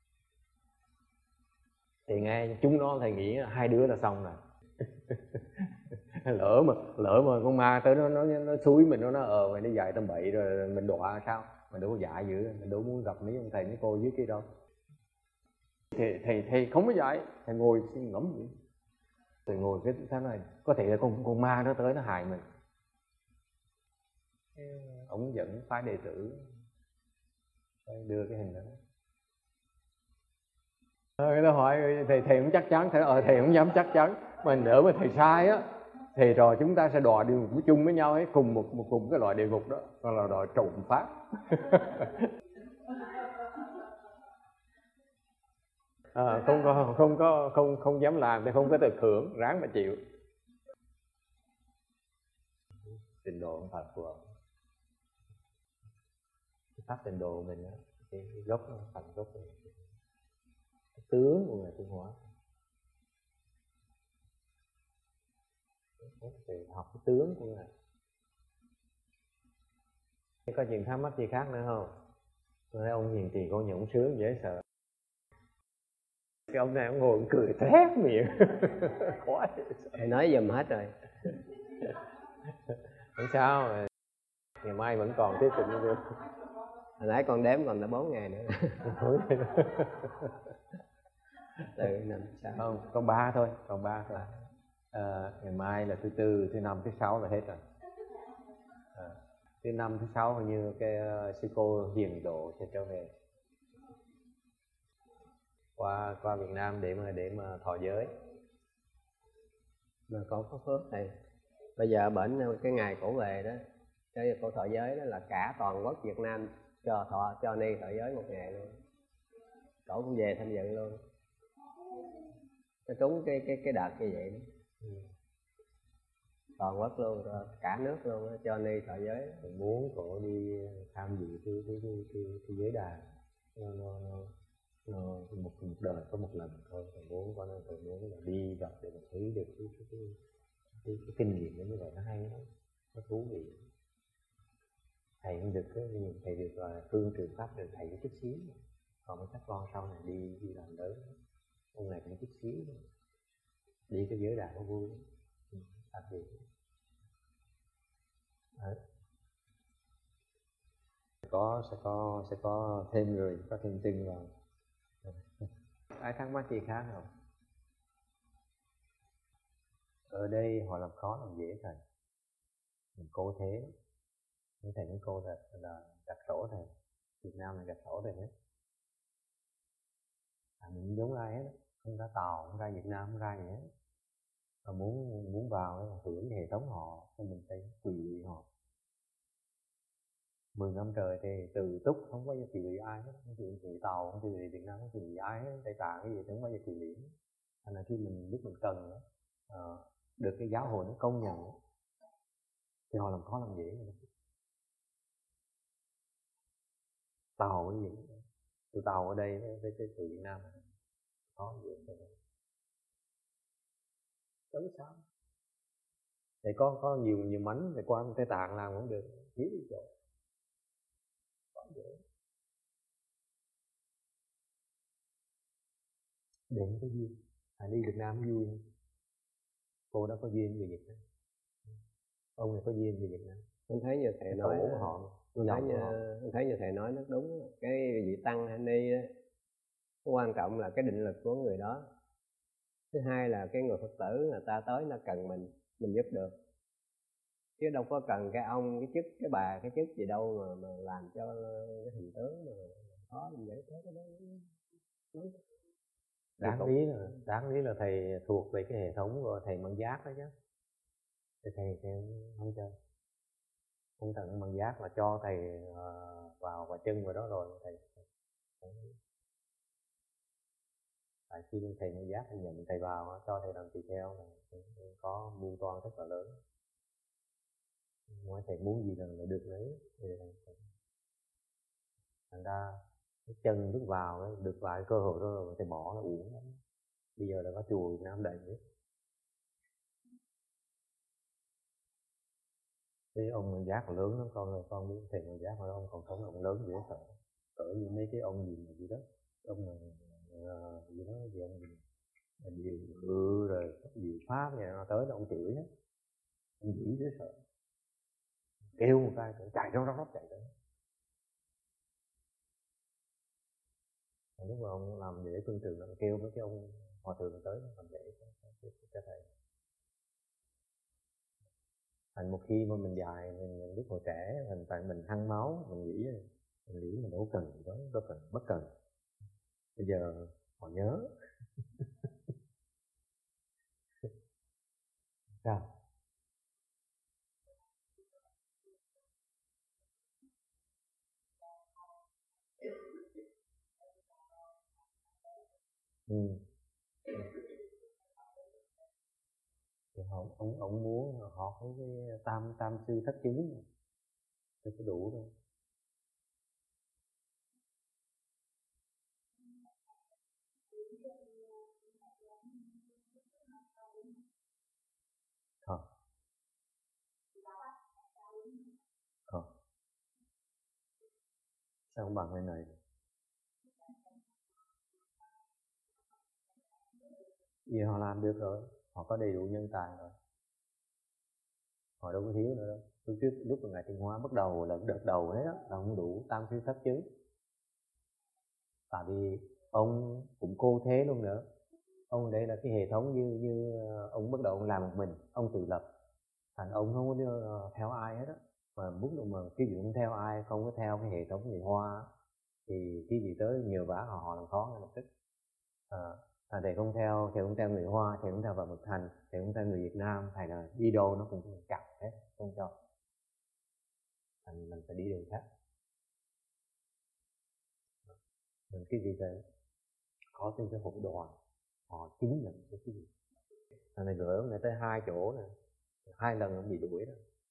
Thì nghe chúng nó thầy nghĩ hai đứa là xong rồi. lỡ mà lỡ mà con ma tới nó nó nó xúi mình, nó nó ờ mày đi dạy tầm bậy rồi mình đọa sao? Mình đâu có dạy dữ, mình đâu muốn gặp mấy ông thầy mấy cô dưới kia đâu. Thầy thầy thầy không có dạy, thầy ngồi ngẫm vậy. Thầy ngồi cái thế này, có thể là con con ma nó tới nó hại mình. Ông dẫn phái đệ tử đưa cái hình đó. Người ta hỏi thầy thầy cũng chắc chắn, thầy ờ thầy cũng dám chắc chắn, mình đỡ mà thầy sai á, thầy trò chúng ta sẽ đọa địa ngục chung với nhau ấy, cùng một một cùng cái loại địa ngục đó, còn là đòi trộm pháp. À, không có không có không không dám làm thì không có được hưởng, ráng mà chịu. Tịnh độ Phật của pháp tịnh độ mình đó, cái gốc nó thành gốc của mình. Cái tướng của người Tiến Hóa. Thì học cái tướng của người. Có chuyện thắc mắc gì khác nữa không? Tôi thấy ông hiền trì con nhũng sướng dễ sợ. Cái ông này ông ngồi ông cười thét miệng. Quá thầy nói giùm hết rồi. Không sao, ngày mai vẫn còn tiếp tục như vậy. Hồi nãy con đếm còn là bốn ngày nữa. Từ năm sáu. Không, còn ba thôi, còn ba thôi. À, ngày mai là thứ tư, thứ năm, thứ sáu là hết rồi. thứ năm thứ sáu hình như cái uh, sư cô Hiền Độ sẽ trở về qua qua Việt Nam để mà để mà thọ giới. Mà con có phước thầy, bây giờ bệnh cái ngày cổ về đó, cái cổ thọ giới đó là cả toàn quốc Việt Nam cho thọ cho ni thọ giới một ngày luôn, cổ cũng về tham dự luôn, nó trúng cái cái cái đợt như vậy đó. Ừ. Toàn quốc luôn, cả nước luôn cho ni thọ giới. Mình muốn cổ đi tham dự cái cái cái cái, cái giới đàn, nó nó nó, nó một một đời có một lần thôi. Mình muốn con nên mình muốn là đi gặp để mình thấy được cái cái cái, cái, cái kinh nghiệm đó, như vậy nó hay lắm, nó thú vị. Thầy không được cái thầy được là phương trường pháp được thầy có chút xíu, còn mấy các con sau này đi đi làm lớn, ông này cũng chút xíu, đi cái giới đàn nó vui, đặc biệt. Đấy. có sẽ có sẽ có thêm người, có thêm chân vào. Ai thắc mắc gì khác không? Ở đây họ làm khó làm dễ thầy, mình cố thế, những thầy những cô là là đặt sổ thầy, Việt Nam này đặt sổ thầy hết, à, mình giống ai hết, không ra Tàu, không ra Việt Nam, không ra gì hết, mà muốn muốn vào hưởng hệ thống họ thì mình phải quỳ họ. Mười năm trời thì từ túc không có gì quỳ ai hết, không quỳ quỳ Tàu, không quỳ Việt Nam, không quỳ ai hết, Tây Tạng cái gì thì không có gì quỳ liễn. Thành là khi mình lúc mình cần đó, à, được cái giáo hội nó công nhận đó, thì họ làm khó làm dễ. Tàu cái gì, tụi Tàu ở đây với cái tụi Việt Nam có gì vậy? Tới sao? Thì có có nhiều nhiều mánh thì qua Tây Tạng làm cũng được, thiếu đi chỗ. Đến cái duyên, à, đi Việt Nam vui hơn. Cô đã có duyên về Việt Nam, ông này có duyên về Việt Nam. Tôi thấy như thầy nói của họ, tôi thấy như tôi thấy như thầy nói rất đúng. Cái vị tăng hay ni đó, quan trọng là cái định lực của người đó. Thứ hai là cái người Phật tử người ta tới nó cần mình mình giúp được, chứ đâu có cần cái ông cái chức cái bà cái chức gì đâu mà, mà làm cho cái hình tướng mà khó mình giải thế cái đó. Đáng lý là đáng lý là thầy thuộc về cái hệ thống của thầy Măng Giác đó chứ, thì thầy thầy không chơi, không tận Măng Giác là cho thầy uh, vào và chân vào đó rồi thầy, thầy. Tại khi thầy Măng Giác thầy nhận thầy vào cho thầy làm tỳ kheo là có muôn toan rất là lớn, nói thầy muốn gì là, là được đấy. Thành ra cái chân bước vào ấy, được vài cơ hội đó rồi thầy bỏ nó uổng lắm. Bây giờ là có chùa Việt Nam đầy hết. Cái ông Măng Giác lớn lắm con ơi, con biết thầy Măng Giác mà ông còn sống ông lớn dễ sợ, cỡ như mấy cái ông gì mà gì đó, ông mà uh, gì đó gì ông gì điều ừ rồi điều pháp vậy nó tới là ông chửi hết, ông dữ dễ sợ, kêu một cái chạy róc róc chạy tới. Lúc mà ông làm lễ phương trường ông kêu với cái ông hòa thượng tới làm lễ cho thầy. Thành một khi mà mình dài mình lúc hồi trẻ thành tại mình hăng máu, mình nghĩ mình nghĩ mình đâu cần gì đó, đâu cần bất cần. Bây giờ họ nhớ. Sao? Ừ. Thì họ, ông ông muốn họ có cái tam tam sư thất chứng thì có đủ đâu. Không. Không. Sao không bằng cái này? Vì họ làm được rồi, họ có đầy đủ nhân tài rồi, họ đâu có thiếu nữa đâu. Lúc trước lúc mà ngài Thanh Hóa bắt đầu là đợt đầu hết đó là không đủ tam sư thất chứng, tại vì ông cũng cô thế luôn nữa. Ông đây là cái hệ thống như như ông bắt đầu ông làm một mình, ông tự lập, thành ông không có theo ai hết á, mà mức độ mà cái vị không theo ai, không có theo cái hệ thống người Hoa thì cái gì tới nhờ vả họ họ làm khó ngay lập tức. À, à, thầy không theo, thầy không theo người Hoa, thầy không theo Phạm Ngọc Thành, thầy không theo người Việt Nam, thầy là đi đâu nó cũng chặt hết, không cho. Mình, mình phải đi đường khác. Mình cái gì vậy? Có thêm cái hội đoàn, họ chứng nhận cái cái gì. Thằng này gửi ông này tới hai chỗ nè, hai lần ông bị đuổi đó.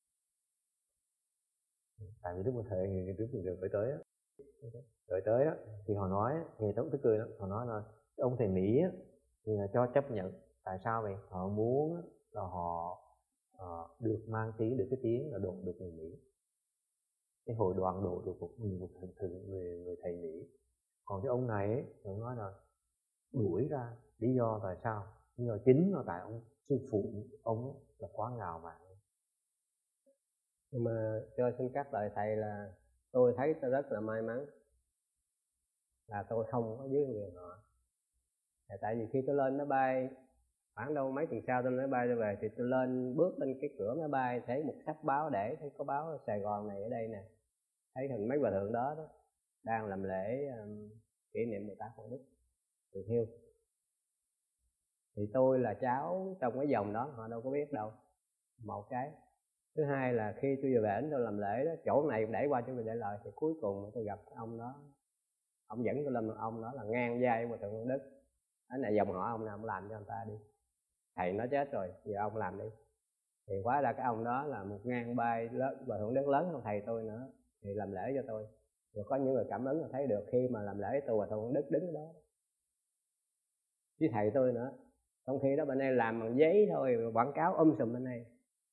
Tại vì lúc mà thầy người trước mình gửi tới á, gửi tới á, thì họ nói, thì tôi tức cười lắm, họ nói là ông thầy Mỹ á, thì là cho chấp nhận. Tại sao vậy? Họ muốn là họ uh, được mang tiếng, được cái tiếng là đồn được người Mỹ. Cái hội đoàn độ được một người, một người, người, người thầy Mỹ. Còn cái ông này ấy, ông nói là đuổi ra, lý do tại sao? Lý do chính là tại ông sư phụ ông ấy, là quá ngạo mạn. Nhưng mà cho xin cắt lời thầy là tôi thấy tôi rất là may mắn là tôi không có dưới quyền họ. Tại vì khi tôi lên máy bay, khoảng đâu mấy tuần sau tôi lên máy bay tôi về, thì tôi lên bước lên cái cửa máy bay, thấy một sách báo để, thấy có báo Sài Gòn này ở đây nè, thấy hình mấy bà thượng đó, đó đang làm lễ um, kỷ niệm mười tám Quang Đức từ thiêu. Thì tôi là cháu trong cái dòng đó, họ đâu có biết đâu, một cái. Thứ hai là khi tôi về ảnh tôi làm lễ đó, chỗ này đẩy qua chỗ này để lời, thì cuối cùng tôi gặp ông đó, ông dẫn tôi lên, ông đó là ngang vai với thượng Quang Đức. Cái này dòng họ ông nào ông làm cho người ta đi, thầy nó chết rồi, giờ ông làm đi. Thì quá là cái ông đó là một ngang bay lớn, và thượng Đức lớn hơn thầy tôi nữa, thì làm lễ cho tôi. Rồi có những người cảm ứng là thấy được khi mà làm lễ tôi và thượng Đức đứng đó với thầy tôi nữa. Trong khi đó bên đây làm bằng giấy thôi, quảng cáo um sùm bên đây.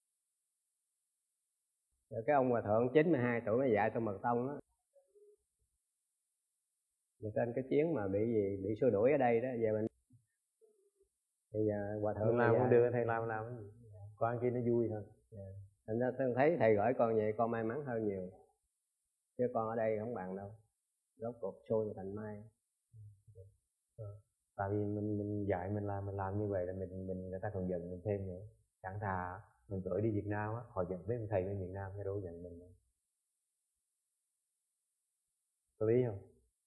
Rồi cái ông hòa thượng chín mươi hai tuổi mới dạy tôi mật tông đó. Rồi trên cái chuyến mà bị gì bị xua đuổi ở đây đó, về mình thì giờ hòa thượng làm cũng được, thầy làm làm quan kia nó vui thôi. Yeah. Thành ra tôi thấy thầy gửi con vậy con may mắn hơn nhiều, chứ con ở đây không bằng đâu, rốt cuộc xui thành mai. Tại vì mình mình dạy mình làm mình làm như vậy là mình mình người ta còn giận mình thêm nữa. Chẳng thà mình gửi đi Việt Nam á, họ giận với thầy bên Việt Nam chứ đâu giận mình nữa. Có lý không?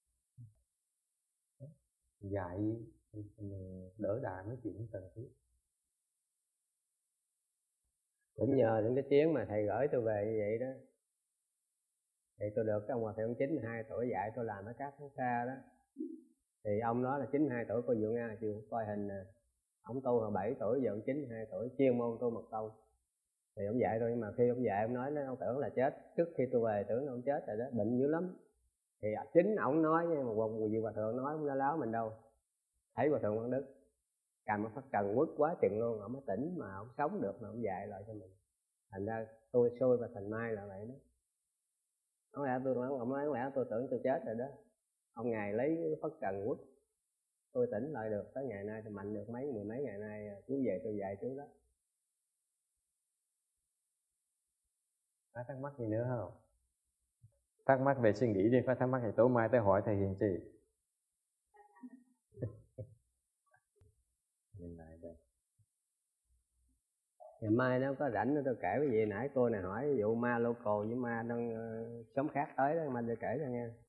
Dạy mình đỡ đà nói chuyện cần thiết. Cũng nhờ những cái chuyến mà thầy gửi tôi về như vậy đó, thì tôi được cái ông hòa thượng chín mươi hai tuổi dạy tôi làm ở các tháng xa đó. Thì ông đó là chín mươi hai tuổi, cô Diệu Nga chịu coi hình nè, ông tu hồi bảy tuổi, giờ ông chín mươi hai tuổi, chuyên môn tu mật tông. Thì ông dạy tôi, nhưng mà khi ông dạy ông nói nó ông tưởng là chết, trước khi tôi về tưởng là ông chết rồi đó, bệnh dữ lắm. Thì chính ổng nói, nhưng mà quần gì hòa thượng nói không có láo mình đâu. Thấy hòa thượng Quang Đức cầm một phát cần quất quá chừng luôn, ổng mới tỉnh mà ổng sống được mà ổng dạy lại cho mình. Thành ra tôi xui và thành mai là vậy đó. Ông lẽ tôi nói, ông nói lẽ tôi tưởng tôi chết rồi đó. Ông ngài lấy cái phát cần quất, tôi tỉnh lại được, tới ngày nay thì mạnh được mấy mười mấy ngày nay, chú về tôi dạy chú đó. Có thắc mắc gì nữa không? Thắc mắc về suy nghĩ đi, phải thắc mắc thì tối mai tới hỏi thầy Hiền Trì. Nhìn lại đây. Ngày mai nó có rảnh tôi kể cái gì nãy cô này hỏi, ví dụ ma local với ma đang uh, sống khác tới đó, mai tôi kể cho nghe.